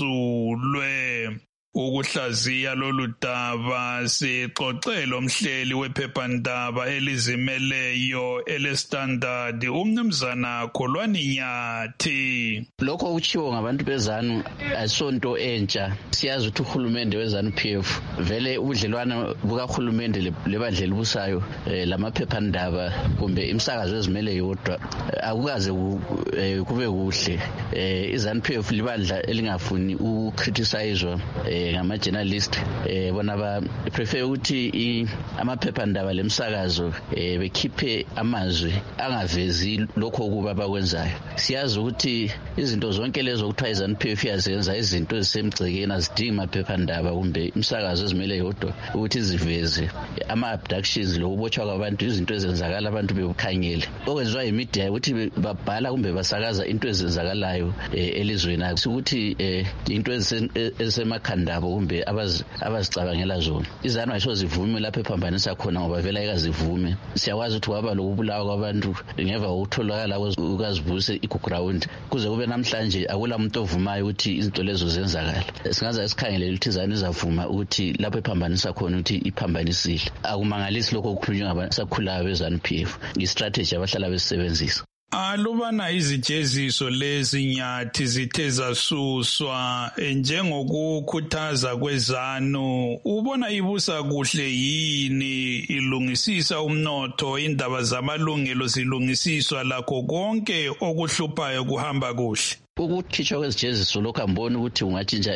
zesulwe. Ukuhlaziya lolu daba sixoxele umhleli wephephandaba elizimeleyo eleStandard umnumzana Kholwani Nyathi. Lokho kuchiwo ngabantu bezanu asonto entsha. Siyazi ukuthi uhulumende weZANU-PF vele ubudlelwana bukahulumende lebandla elibusayo lamaphephandaba kumbe imsakazo ezimele yodwa akukaze kube kuhle. iZANU-PF libandla elingafuni ukukriticizewa ngama-journalist bona ba-prefer ukuthi amaphephandaba lemsakazo bekhiphe amazwi angavezi lokho kuba bakwenzayo. Siyazi ukuthi izinto zonke lezo kuthiwa iZANU-PF yazenza izinto ezisemgcekeni azidingi amaphephandaba kumbe imsakazo ezimele yodwa ukuthi ziveze ama-abductions lokubotshwa kwabantu, izinto ezenzakala abantu bebukhangele. Okwenziwa yimidiya ukuthi babhala kumbe basakaza into ezenzakalayo elizweni akho ukuthi into ezisemakhanda abo kumbe abazicabangela zona. iZANU ayisozivume lapho ephambanisa khona ngoba vela ayikazivume. Siyakwazi ukuthi kwaba lokubulawa kwabantu ngeva ukutholakala ukazibuse i-ground kuze kube namhlanje akula muntu ovumayo ukuthi izinto lezo zenzakala. Singaza isikhangele ukuthi iZANU izavuma ukuthi lapho ephambanisa khona ukuthi iphambanisile. Akumangalisi lokho okukhulunywa ngabasakhulayo beZANU-PF, i-strategy abahlala besebenzisa. Alubana izijeziso lezi Nyathi zithe zasuswa njengokukhuthaza kweZANU, ubona ibusa kuhle yini, ilungisisa umnotho, indaba zamalungelo zilungisiswa, lakho konke okuhluphayo kuhamba kuhle? Ukukhitshwa kwezijeziso lokho amboni ukuthi ungatshintsha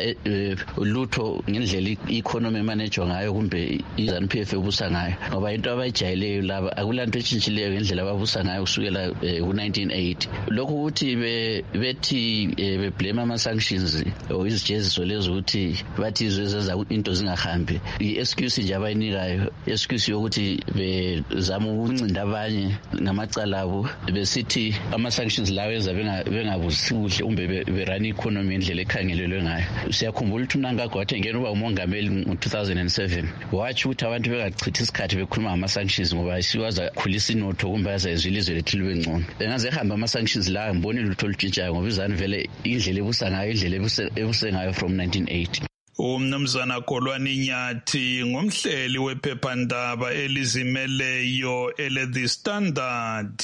lutho ngendlela i-economy manejwa ngayo kumbe iZANU-PF ebusa ngayo, ngoba into abayijayeleyo laba akulanto etshintshileyo ngendlela ababusa ngayo kusukela ku-1980. Lokho ukuthi bethi beblame ama-sanctions or izijeziso lezo ukuthi bathi izwe zenza into zingahambi, i-excuse nje abayinikayo, excuse yokuthi bezama ukuncinda abanye ngamacala abo besithi ama-sanctions lawo enza bengabusi kuhle kumbe berani economy indlela ekhangelelwe ngayo. Siyakhumbula ukuthi uNangagwa wathi ngena uba umongameli ngo-2007 watsho ukuthi abantu bengachithi isikhathi bekhuluma ngama-sanctions ngoba siwaza khulisa inotho kumbe yazayizwa ilizwe lethu libe ngcono. Engaze ehamba ama-sanctions la ngiboni lutho olutshintshayo ngoba iZANU vele indlela ebusa ngayo indlela ebuse ngayo from 1980. Umnumzana Kholwani Nyathi ngumhleli wephephandaba elizimeleyo ele-The Standard.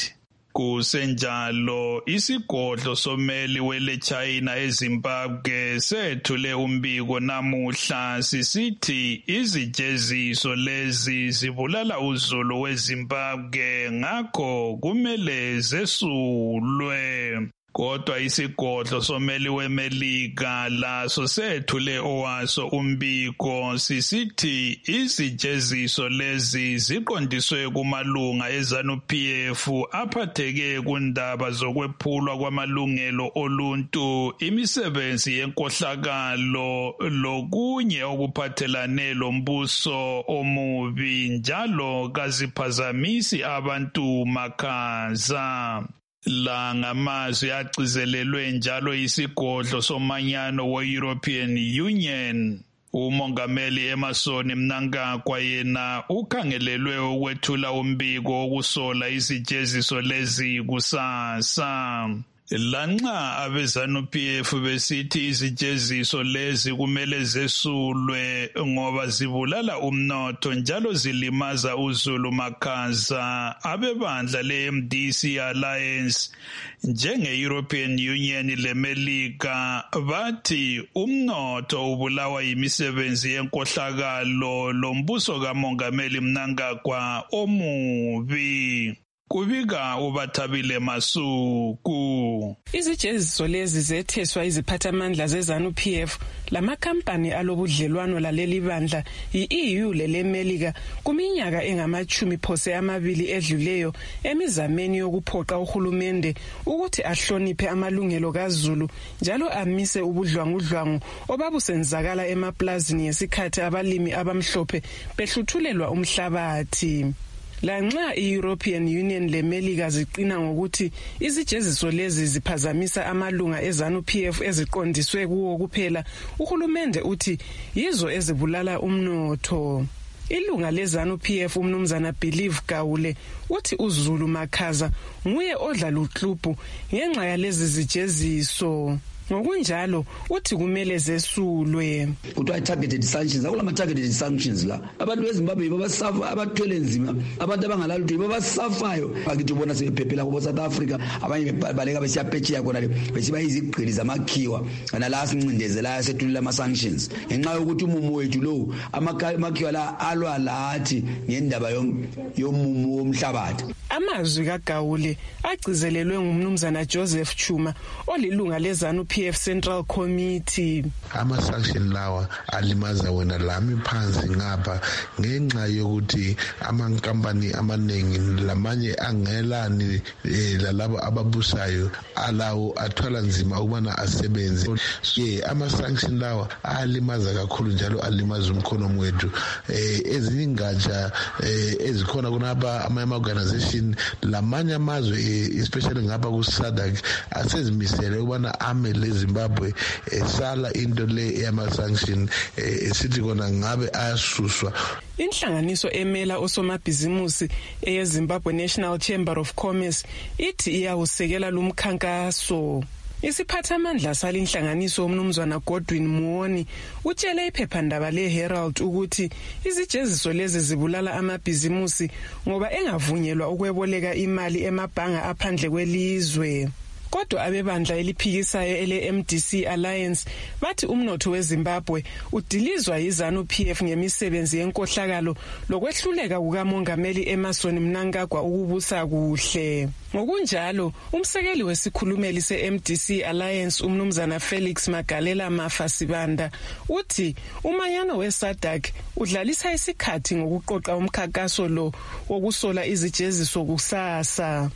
Kusenjalo isigodlo someli wele China eZimbabwe sethule umbiko namuhla sisithi izijeziso lezi zibulala uzulu weZimbabwe ngakho kumele zesulwe. Kodwa isigodlo someli weMelika laso sethule owaso umbiko sisithi izijeziso lezi ziqondiswe kumalunga eZANU-PF aphatheke kundaba zokwephulwa kwamalungelo oluntu, imisebenzi yenkohlakalo lokunye okuphathelane lombuso omubi, njalo kaziphazamisi abantu makhaza. La ngamazwi agcizelelwe njalo isigodlo somanyano we-European Union. Umongameli Emmerson Mnangagwa yena ukhangelelwe ukwethula umbiko wokusola izijeziso lezi kusasa. Lanxa abeZANU-PF besithi izijeziso lezi kumele zesulwe ngoba zibulala umnotho njalo zilimaza uzulu makhaza, abebandla le-MDC Alliance njenge-European Union leMelika bathi umnotho ubulawa yimisebenzi yenkohlakalo lombuso kamongameli Mnangagwa omubi. kubika uBathabile Masuku. Izijeziso lezi zetheswa iziphathamandla zeZANU-PF lamakhampani alobudlelwano laleli bandla i-EU lelemelika kuminyaka engama-20 edluleyo emizameni yokuphoqa uhulumende ukuthi ahloniphe amalungelo kaZulu njalo amise ubudlwangudlwangu obabusenzakala emaplazini ngesikhathi abalimi abamhlophe behluthulelwa umhlabathi. Lanxa i-European Union lemelika ziqina ngokuthi izijeziso lezi ziphazamisa amalunga eZANU-PF eziqondiswe kuwo kuphela, uhulumende uthi yizo ezibulala umnotho. Ilunga leZANU-PF umnumzana Believe Gawule uthi uZulu Makhaza nguye odla luklubhu ngenxa yalezi zijeziso. Ngokunjalo uthi kumele zesulwe. Kuthiwa targeted sanctions, akulama targeted sanctions la. Abantu beZimbabwe babasafa, abathwele nzima, abantu abangalalutho babasafayo. Bakithi ubona sebephephela kubo South Africa, abanye baleka besiyaphetsheya khona le, besiba izigqili zamakhiwa. Kana la sincindezela setulula ama sanctions. Ngenxa yokuthi umumo wethu lo amakhiwa la alwa lathi ngendaba yomumo womhlabathi. Amazwi kaGawule agcizelelwe ngumnumzana Joseph Chuma olilunga leZANU-PF Central Committee. Ama-sanction lawa alimaza wena lami phansi ngapha ngenxa yokuthi amankampani amaningi lamanye angelani lalabo ababusayo alawo athwala nzima ukubana asebenze. Ama-sanction lawa alimaza kakhulu njalo alimaza umkhonomi wethu. Ezinye ingatsha ezikhona kunaba ama-organization lamanye amazwe especially ngapha ku-SADC asezimisele ukubana amele Zimbabwe esala into le yama-sanction esithi kona ngabe ayasuswa. Inhlanganiso emela osomabhizimusi eyeZimbabwe National Chamber of Commerce ithi iyawusekela lumkhankaso. Isiphathamandla salinhlanganiso umnumzwana Godwin Muoni utshele iphephandaba leHerald ukuthi izijeziso lezi zibulala amabhizimusi ngoba engavunyelwa ukweboleka imali emabhanga aphandle kwelizwe. Kodwa abebandla eliphikisayo ele-MDC Alliance bathi umnotho weZimbabwe udilizwa yiZANU-PF ngemisebenzi yenkohlakalo lokwehluleka kukamongameli Emmerson Mnangagwa ukubusa kuhle. Ngokunjalo, umsekeli wesikhulumeli se-MDC Alliance umnumzana Felix Magalela Mafasibanda uthi umanyano weSADC udlalisa isikhathi ngokuqoqa umkhakaso lo wokusola izijeziso kusasa.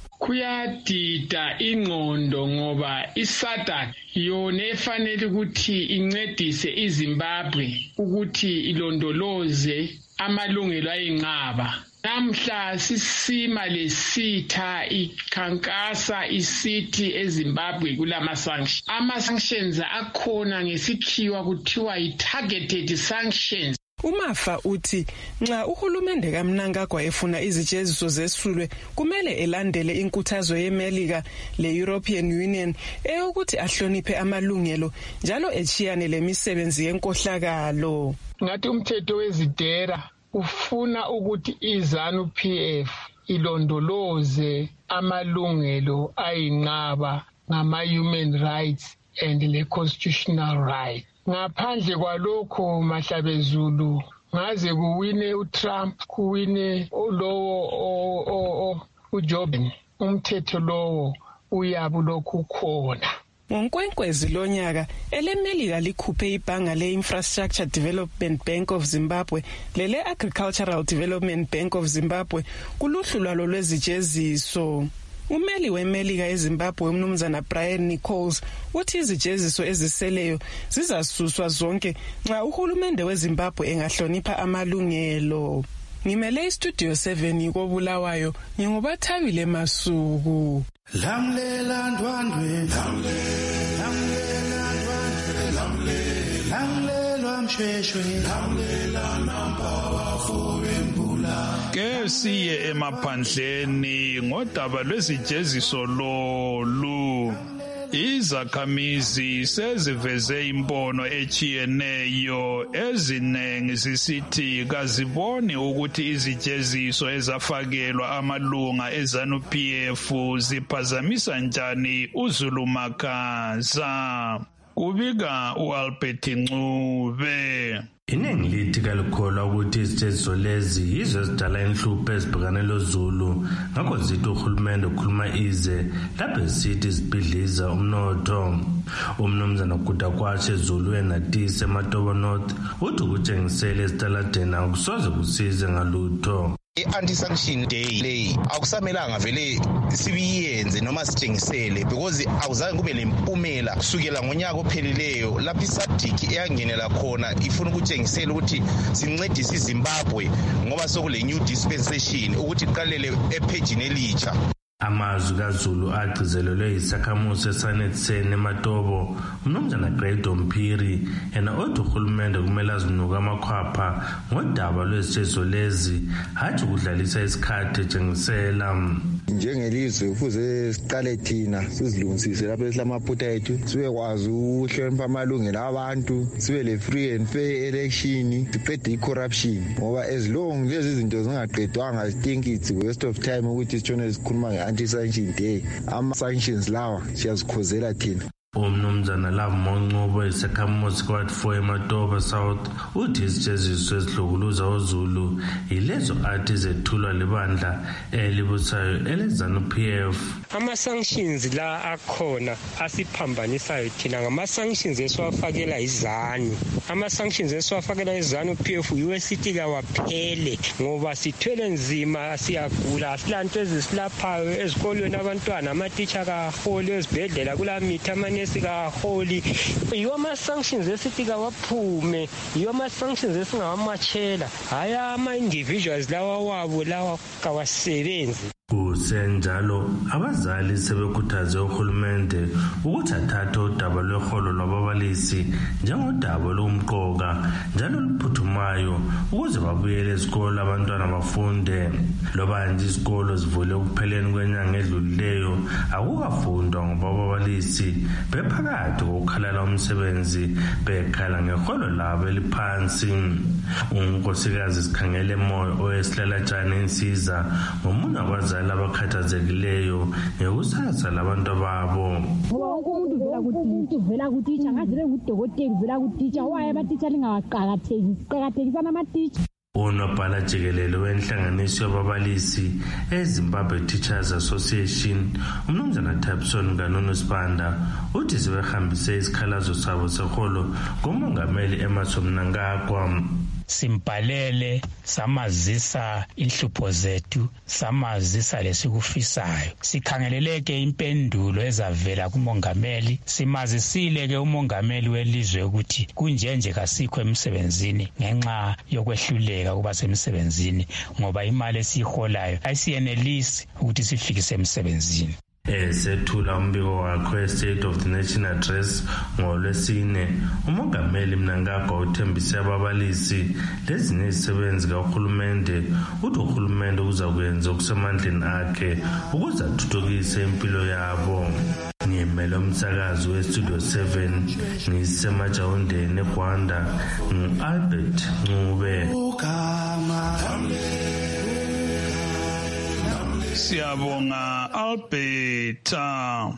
Kuyadida ingqondo ngoba iSADC yona efanele ukuthi incedise iZimbabwe ukuthi ilondoloze amalungelo ayinqaba. Namhla sisima lesitha ikhankasa isithi eZimbabwe kulama sanctions. Ama-sanctions akhona ngesikhiwa kuthiwa i-targeted sanctions. Umafa uthi nxa uhulumende kaMnangagwa efuna izijeziso zesulwe kumele elandele inkuthazo yeMelika le-European Union eyokuthi ahloniphe amalungelo njalo echiyane lemisebenzi yenkohlakalo. Ngathi umthetho wezidera ufuna ukuthi iZANU-PF ilondoloze amalungelo ayinqaba ngama-human rights and le-constitutional rights. Ngaphandle kwalokho Mahlabezulu ngaze kuwine uTrump kuwine lowo uJoe umthetho lowo uyabu lokhu khona. Ngonkwenkwezi lonyaka elemelika likhuphe ibhanga le-Infrastructure Development Bank of Zimbabwe lele-Agricultural Development Bank of Zimbabwe kuluhlu lwalo lwezijeziso. Umeli weMelika eZimbabwe umnumzana Brian Nichols uthi izijeziso eziseleyo zizasuswa zonke nxa uhulumende weZimbabwe engahlonipha amalungelo. Ngimele iStudio 7 koBulawayo nginguBathabile Masuku. Lamlela ndwandwe lamlela mshweshwe lamlela nampawa fubembula. Ke siye emaphandleni ngodaba lwezijeziso lolu. Izakhamizi seziveze imbono echiyeneyo ezinengi zisithi kaziboni ukuthi izijeziso ezafakelwa amalunga eZANU-PF ziphazamisa njani uZulu Makhaza. Kubika uAlbert Ncube. Iningi lithi kalikholwa ukuthi izithethiso lezi yizo ezidala inhlupho ezibhekane loZulu, ngakho zithi uhulumende ukhuluma ize lapho zisithi zibhidliza umnotho. Umnumzana Gudakwashe Zulu Natise Matobo North uthi ukutshengisela ezitaladeni akusoze kusize ngalutho. I-anti-sanction day leyi akusamelanga vele sibiyenze noma sitshengisele because awuzange kube lempumela kusukela ngonyaka ophelileyo lapho isadiki eyangenela khona ifuna ukutshengisela ukuthi sincedise iZimbabwe ngoba sokule new dispensation ukuthi iqalele ephejini elitsha. Amazwi kaZulu agcizelelwe yisakhamuzi eSanetseni eMatobo, umnumzana Grade Mphiri, yena othi uhulumende kumele azinuka amakhwapha ngodaba lwezithethiso lezi, hathi ukudlalisa isikhathi etshengisela. Njengelizwe kufuze siqale thina sizilungisise lapho esilamaphutha ethu, sibekwazi ukuhlonipha amalungelo abantu, sibe le free and fair election, siqede i-corruption, ngoba as long lezi zinto zingaqedwanga I think it's a waste of time ukuthi sitshone sikhuluma nge-anti-sanction day. Ama-sanctions lawa siyazikhozela thina. Umnumzana Love Moncubo isakhamuzi kwathi 4 eMatoba South uthi izithethiso ezihlukuluza uZulu yilezo athi zethulwa libandla elibusayo eleZANU-PF. Ama-sanctions la akhona asiphambanisayo thina ngama-sanctions esiwafakela iZANU. Ama-sanctions esiwafakela iZANU-PF yiwe sithi kawaphele ngoba sithwele nzima, siyagula, asilanto ezisilaphayo ezikolweni, abantwana amatitsha kaholi, ezibhedlela kulamithi amanesi kaholi. Yiwo ama-sanctions esithi kawaphume, yiwo ama-sanctions esingawamashela, hayi ama-individuals lawa wabo lawa kawasebenzi. Kusenjalo abazali sebekhuthaze uhulumende ukuthi athathe udaba lweholo lwababalisi njengodaba lomqoka njalo luphuthumayo ukuze babuyele ezikolo abantwana bafunde. Loba nje izikolo zivule ukupheleni kwenyanga edlulileyo akukafundwa ngoba ababalisi bephakathi kokukhalala umsebenzi bekhala ngeholo labo eliphansi. Unkosikazi Sikhangele Moyo owesihlalatshana insiza ngomunye wabazali abakhathazekileyo ngekusasa labantu babo. Ngoba wonke umuntu uvela kutitsha ngaze ngudokotela uvela kutitsha waye abatitsha lingaqakathekisana amatitsha. Unobhala jikelele wenhlanganiso yababalisi eZimbabwe Teachers Association umnumzana Typson Nganono Sibanda uthi sebehambise isikhalazo sabo seholo kumongameli Emmerson Mnangagwa. Simbhalele samazisa inhlupho zethu, samazisa lesikufisayo. Sikhangeleleke impendulo ezavela kumongameli. Simazisile ke umongameli welizwe ukuthi kunjenje kasikho emsebenzini ngenxa yokwehluleka kuba semsebenzini ngoba imali esiholayo ayisiyenelisi ukuthi sifikise emsebenzini. Esethula umbiko wakhe State of the Nation Address ngoLwesine, umongameli Mnangagwa uthembise ababalisi lezinye izisebenzi kahulumende uthi uhulumende uzakwenza okusemandleni akhe ukuze athuthukise impilo yabo. Ngimele umsakazi weStudio 7 ngisemajawundeni eGwanda ngu-Albert Ncube. Siyabonga Alberta.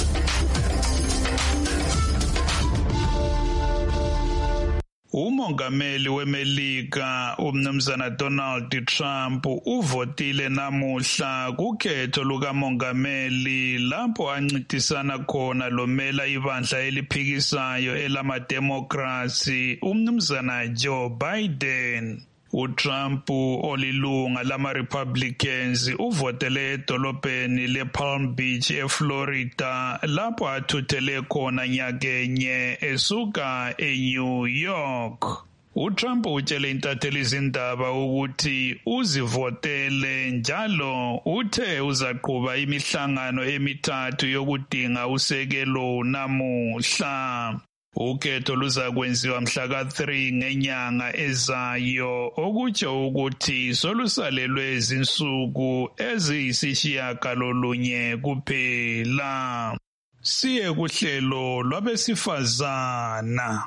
Umongameli weMelika umnumzana Donald Trump uvotile namuhla kukhetho lukamongameli lapho ancintisana khona lomela ibandla eliphikisayo elamademokrasi umnumzana Joe Biden. uTrump olilunga lama-Republicans uvotele edolobheni lePalm Beach eFlorida lapho athuthele khona nyakenye esuka eNew York. uTrump utshele intatheli izindaba ukuthi uzivotele njalo uthe uzaqhuba imihlangano emithathu yokudinga usekelo namuhla. Ukhetho luzakwenziwa mhla ka-3 ngenyanga ezayo okutsho ukuthi solusalelwe izinsuku eziyisishiyagalolunye kuphela. Siye kuhlelo lwabesifazana.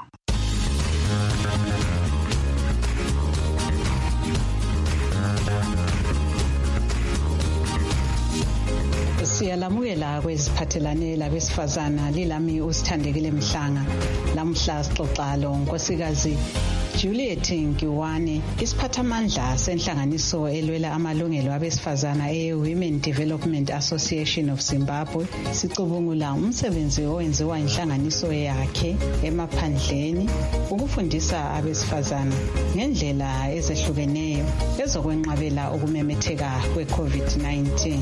Siyalamukela kweziphathelane labesifazana lilami usithandekile Mhlanga. Lamhla sixoxa lo nkosikazi Juliet Nkiwane, isiphathamandla senhlanganiso elwela amalungelo abesifazana e-Women Development Association of Zimbabwe, sicubungula umsebenzi owenziwa inhlanganiso yakhe emaphandleni ukufundisa abesifazana ngendlela ezehlukeneyo ezokwenqabela ukumemetheka kwe-COVID-19.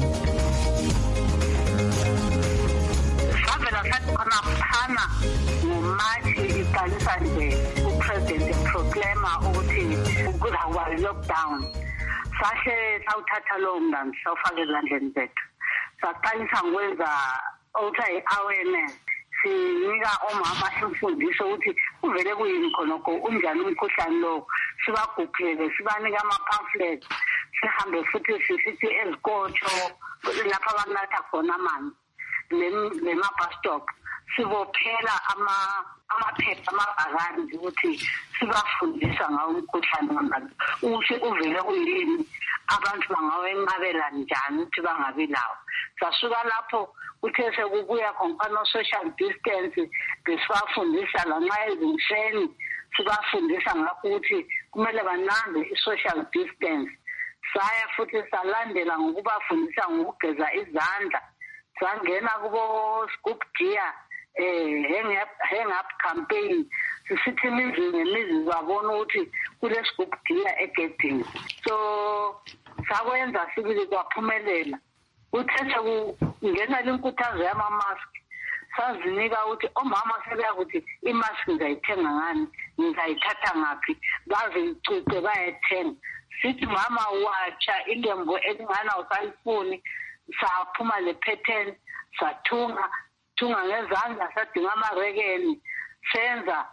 Khona ngoMashi iqalisa nje upresident proclama ukuthi kuzawuba lockdown. Sahle sawuthatha lowo mlando sawufaka ezandleni zethu. Saqalisa ngokwenza awareness. Sinika omama imfundiso ukuthi kuvele kuyini khonokho unjani umkhuhlane lo. Sibagugele sibanika ama-pamphlets. Sihambe futhi sisithi ezikotsho lapha abanatha khona amanzi. Lema-bus stop sibophela amaphepha amabhakani ukuthi sibafundisa ngawo umkhuhlane wonalo ukuthi uvele kuyini abantu bangawenqabela njani ukuthi bangabi lawo. Sasuka lapho kuthe sekubuya khonkana social distance besibafundisa lanxa ezimsheni sibafundisa ngakho ukuthi kumele banambe i-social distance. Saya futhi salandela ngokubafundisa ngokugeza izandla. Sangena kubo Scoop Gear hang up campaign sisithi imizi ngemizi babona ukuthi kule Scoop Gear egedini. So sakwenza sibili kwaphumelela. Uthethe kungena inkuthazo yama-mask sazinika ukuthi omama sebeya ukuthi i-mask ngizayithenga ngani ngizayithatha ngaphi bazicuce bayethenga. Sithi mama watsha ilembu elingana usalifuni saphuma le pattern sathunga ngezandla sadinga amarekeni senza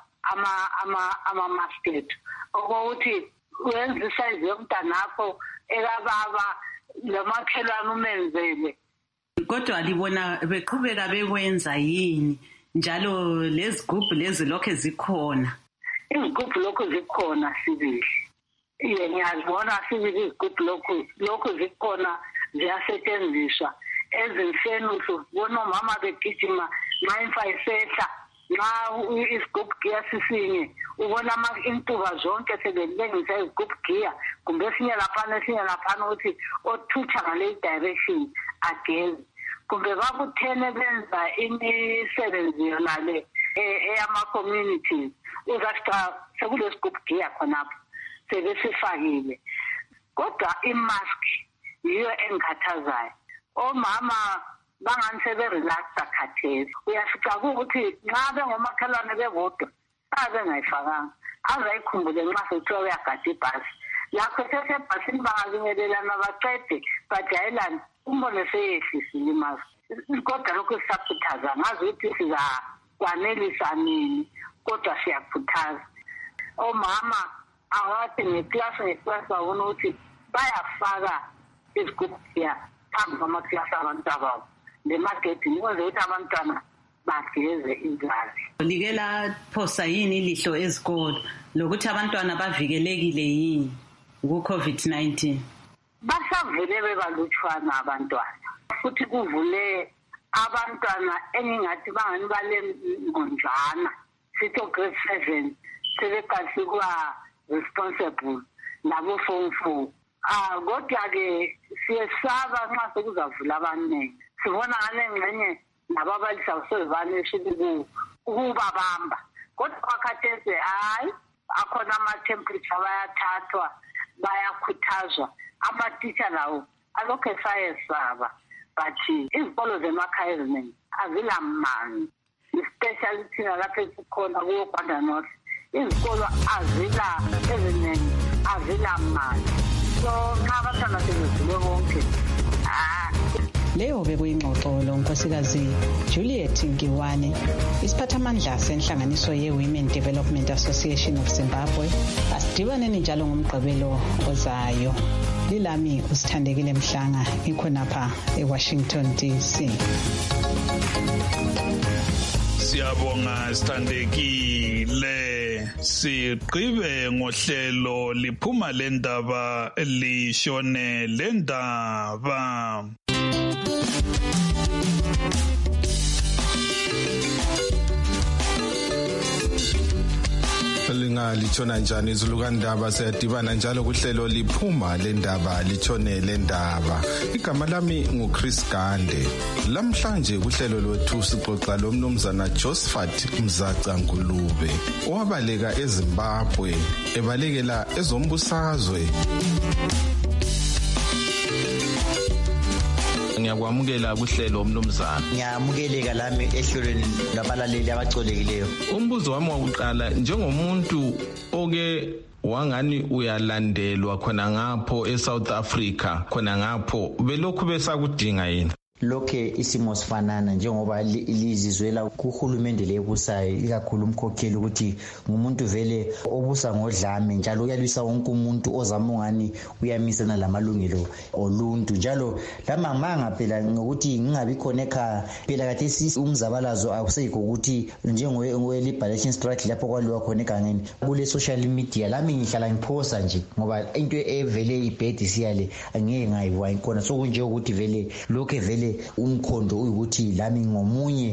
ama-masket ukuthi wenza isize yomntanakho ekababa lomakhelwane umenzele. Kodwa libona beqhubeka bekwenza yini njalo lezigubhu lezi lokho zikhona? Izigubhu lokho zikhona sibili. Ngiyazibona sibili izigubhu lokho zikhona ziyasetshenziswa. Ezimfeni usubona omama begijima nxa imfa isehla nxa isigubhu gear sisinye ubona intuba zonke sebelengisa isigubhu gear kumbe esinye laphana ukuthi othutsha ngale direction agezi kumbe bakuthene benza imisebenzi yonale eyama-communities uzakuca sekule sigubhu gear khonapho sebesifakile. Kodwa imask yiyo engikhathazayo. Omama bangani seberelaxa khathesi. Uyafica ukuthi nxa bengomakhelwane bebodwa bengayifakanga azayikhumbule nxa sekuthiwa uyagada ibhasi. Lakho sesebhasini bangabingelelana baqede bajayelane umbone seyehlisile imask. Kodwa lokho sisakhuthaza ngazi ukuthi sizakwanelisa nini kodwa siyakhuthaza. Omama awathi ngeklasi babona ukuthi bayafaka izigubhu gear phambi kwamaklasi abantu ababo lemarketini ukwenza ukuthi abantwana bageze izandla. Like laphosa yini ilihlo ezikolo lokuthi abantwana bavikelekile yini ku-COVID-19? Basavule bebalutshwana abantwana futhi kuvule abantwana engingathi bangani bale ngonjana sithi grade 7 sebeqalise kuba responsible labo form 4. Kodwa-ke siyesaba nxa sekuzavula abaningi. Sibona ngale ngxenye nababalisi awusevanisha ukubabamba. Kodwa kwakhathesi hayi akhona ama-temperature bayathathwa bayakhuthazwa. Amatitsha lawo alokhu esayesaba but izikolo zemakhaya eziningi azilamanzi. Especially thina lapho esikhona kuyoGwanda North. Izikolo eziningi azilamanzi. So nxa abantwana sebevule bonke. Leyo bekuyingxoxo lonkosikazi Juliet Nkiwane, isiphathamandla senhlanganiso ye-Women Development Association of Zimbabwe. Asidibaneni njalo ngomgqibelo ozayo. Lilami uSithandekile Mhlanga ikhonapha eWashington DC. Siyabonga Sithandekile. Sigqibe ngohlelo liphuma lendaba lishone lendaba. Lingalitshona njani izulukandaba siyadibana njalo kuhlelo liphuma lendaba litshone lendaba. Igama lami nguChris Gande. Lamhlanje kuhlelo lwethu sixoxa lomnumzana Josephat Mzaca Ngulube owabaleka eZimbabwe ebalekela ezombusazwe. Ngiyakwamukela kuhlelo mnumzana. Ngiyamukeleka lami ehlelweni labalaleli abacolekileyo. Umbuzo wami wokuqala njengomuntu oke wangani uyalandelwa khona ngapho eSouth Africa khona ngapho belokhu besakudinga yini? Lokhe isimo sifanana njengoba lizizwela kuhulumende lebusayo ikakhulu umkhokheli ukuthi ngumuntu vele obusa ngodlame njalo uyalwisa wonke umuntu ozama ungani uyamisana lamalungelo oluntu njalo lama manga phela ngokuthi ngingabi khona ekhaya phela kade umzabalazo akuseyikho ukuthi njengowe liberation strike lapho kwaliwa khona egangeni kule social media lami ngihlala ngiphosa nje ngoba into evele ibhedi siyale angeke ngayiwa inkona sokunje ukuthi vele lokhe vele umkhondo uyukuthi lami ngomunye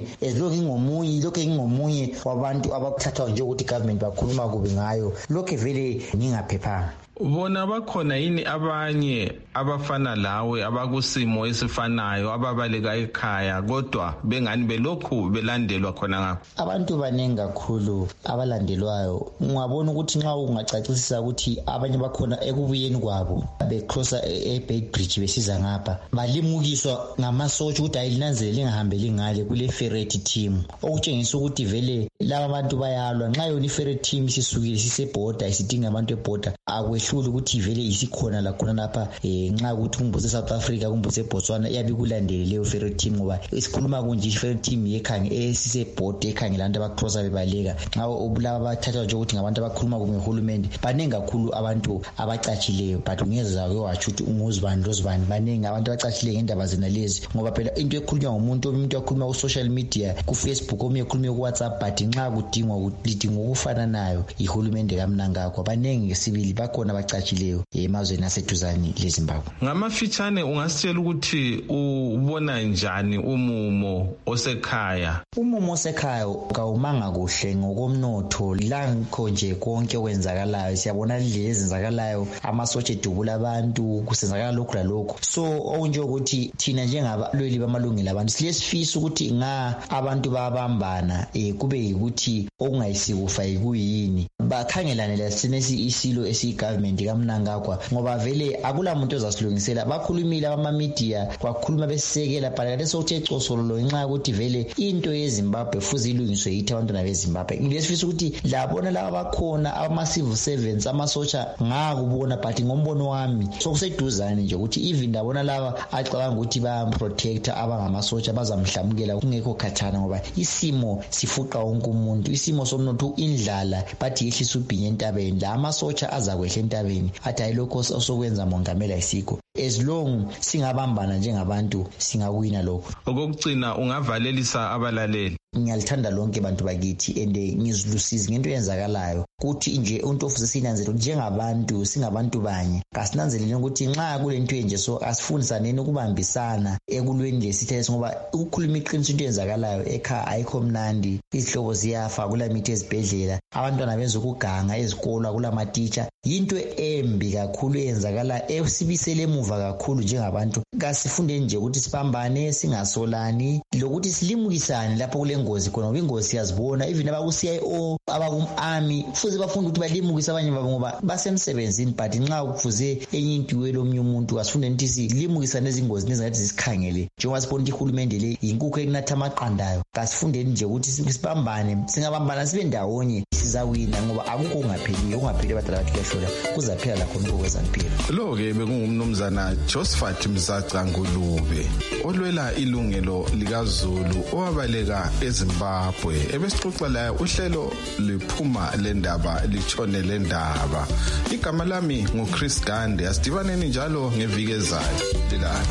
ngingomunye wabantu abakuthathwa nje ukuthi government bakhuluma kube ngayo lokhe vele ngingaphephanga. Bona bakhona yini abanye abafana lawe abakusimo esifanayo ababaleka ekhaya kodwa bengani belokhu belandelwa khona ngapha? Abantu baningi kakhulu abalandelwayo. Ungabona ukuthi nxa ungacacisisa ukuthi abanye bakhona ekubuyeni kwabo becrossa eBay Bridge besiza ngapha balimukiswa ngamasotsha ukuthi ayilinanzele lingahambeli ngale kule ferret team okutshengisa ukuthi vele laba abantu bayalwa nxa yona iferret team sisukile sisebhoda isidinga abantu ebhoda akwehlula ukuthi vele isikhona la khona lapha nxa ukuthi kumbuze South Africa kumbuze Botswana iyabe kulandele leyo ferret team ngoba isikhuluma kunje ferret team yekhange esisebhoda ekhangela abantu abacrossa bebaleka nxa obulaba bathatha nje ukuthi ngabantu abakhuluma kumbe uhulumende baningi kakhulu abantu abacatshileyo but ungeze watsho ukuthi unguzibani lozibani baningi abantu abacatshileyo ngendaba zena lezi ngoba phela into ekhulunywa umuntu akhuluma ku social media ku Facebook omunye ekhuluma ku WhatsApp but nxa kudingwa ukufananayo ihulumende kamnangakho baningi sibili bakhona abacatshileyo emazweni aseduzane leZimbabwe. Ngamafitshane ungasitshela ukuthi ubona njani umumo osekhaya? Umumo osekhaya kawumanga kuhle ngokomnotho lakho nje konke okwenzakalayo siyabona lezi zenzakalayo amasotsha edubula abantu kusenzakala lokhu lalokho so okunje ukuthi thina njengabalweli bamalungelo abantu siyesifisa ukuthi abantu babambana kube yikuthi okungayisikufa yikuyini bakhangelane lesinesi isilo esigovernment kamnangagwa ngoba vele akula muntu ozasilungisela bakhulumile abama media kwakhuluma besekela phela leso uthecosolo ngenxa ukuthi vele into yeZimbabwe futhi ilungiswe yithi abantwana beZimbabwe ngilesifisa ukuthi labona laba bakhona ama civil servants amasotsha ngakubona but ngombono wami sokuseduzane nje ukuthi even labona laba acabanga ukuthi bayamprotector abangamasotsha bazamhlamukela kungekho khathana ngoba isimo sifuqa wonke umuntu isimo somnotho indlala bathi yehlisa ubhinye entabeni la amasotsha azakwehla entabeni athi ayilokho osokwenza mongamela isikho as long singabambana njengabantu singawina lokho. Okugcina ungavalelisa abalaleli. Ngiyalithanda lonke abantu bakithi ende ngizulusizi ngento yenzakalayo kuthi nje into ofuze sinanzele njengabantu singabantu banye kasinanzelele ukuthi nxa kule nto nje so asifundisaneni ukubambisana ekulweni lesithethe ngoba ukukhuluma iqiniso into yenzakalayo ekhaya ayikho mnandi izihlobo ziyafa kula mithi ezibhedlela abantwana benza ukuganga ezikolo kulama teacher into embi kakhulu eyenzakala esibisele emuva kakhulu njengabantu kasifunde nje ukuthi sibambane singasolani lokuthi silimukisane lapho kule ngozi khona ngoba ingozi siyazibona even abaku-CIO abaku-army futhi bafunda ukuthi balimukise abanye babo ngoba basemsebenzini but nxa kufuze enye into lomunye umuntu asifunde ukuthi silimukisane ezingozi nezingathi zisikhangele njengoba sibona ukuthi ihulumende le yinkukhu ekunatha amaqandayo kasifundeni nje ukuthi sibambane singabambana sibe ndawonye sizawina ngoba akukho ungapheli badala bathi kuyahlola kuzaphela lakho ngokwezempilo. Lo-ke bekungumnumzana Josephat Mzaca Ngulube olwela ilungelo likaZulu owabaleka eZimbabwe ebesixoxa la uhlelo liphuma lendaba litshone lendaba. Igama lami nguChris Gande asidibaneni njalo ngeviki ezayo lilani.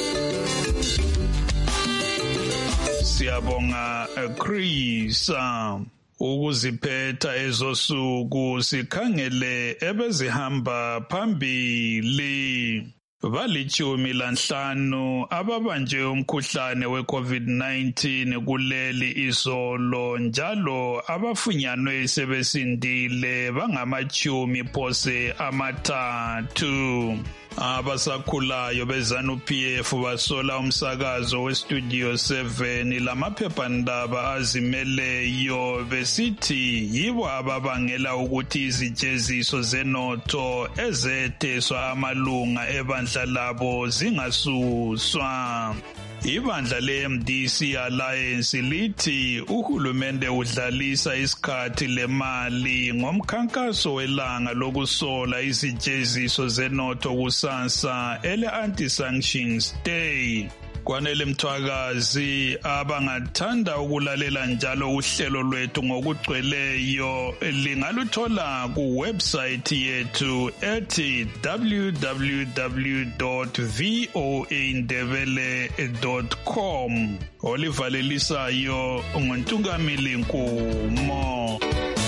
Siyabonga Chris ukuziphetha ezosuku sikhangele ebezihamba phambili. 15 ababanjwe umkhuhlane we-COVID-19 kuleli izolo, njalo abafunyanwe sebesindile bangama-3. Abasakhulayo beZANU-PF basola umsakazo weStudio 7 lamaphephandaba azimeleyo besithi yibo ababangela ukuthi izijeziso zenotho ezetheswa amalunga ebandla labo zingasuswa. Ibandla le-MDC Alliance lithi uhulumende udlalisa isikhathi lemali ngomkhankaso welanga lokusola izijeziso zenotho kusasa ele-Anti-Sanctions Day. Kwanele Mthwakazi abangathanda ukulalela njalo uhlelo lwethu ngokugcweleyo lingaluthola ku-website yethu ethi www.voaindebele.com. Olivalelisayo nguNtungamili Nkumo.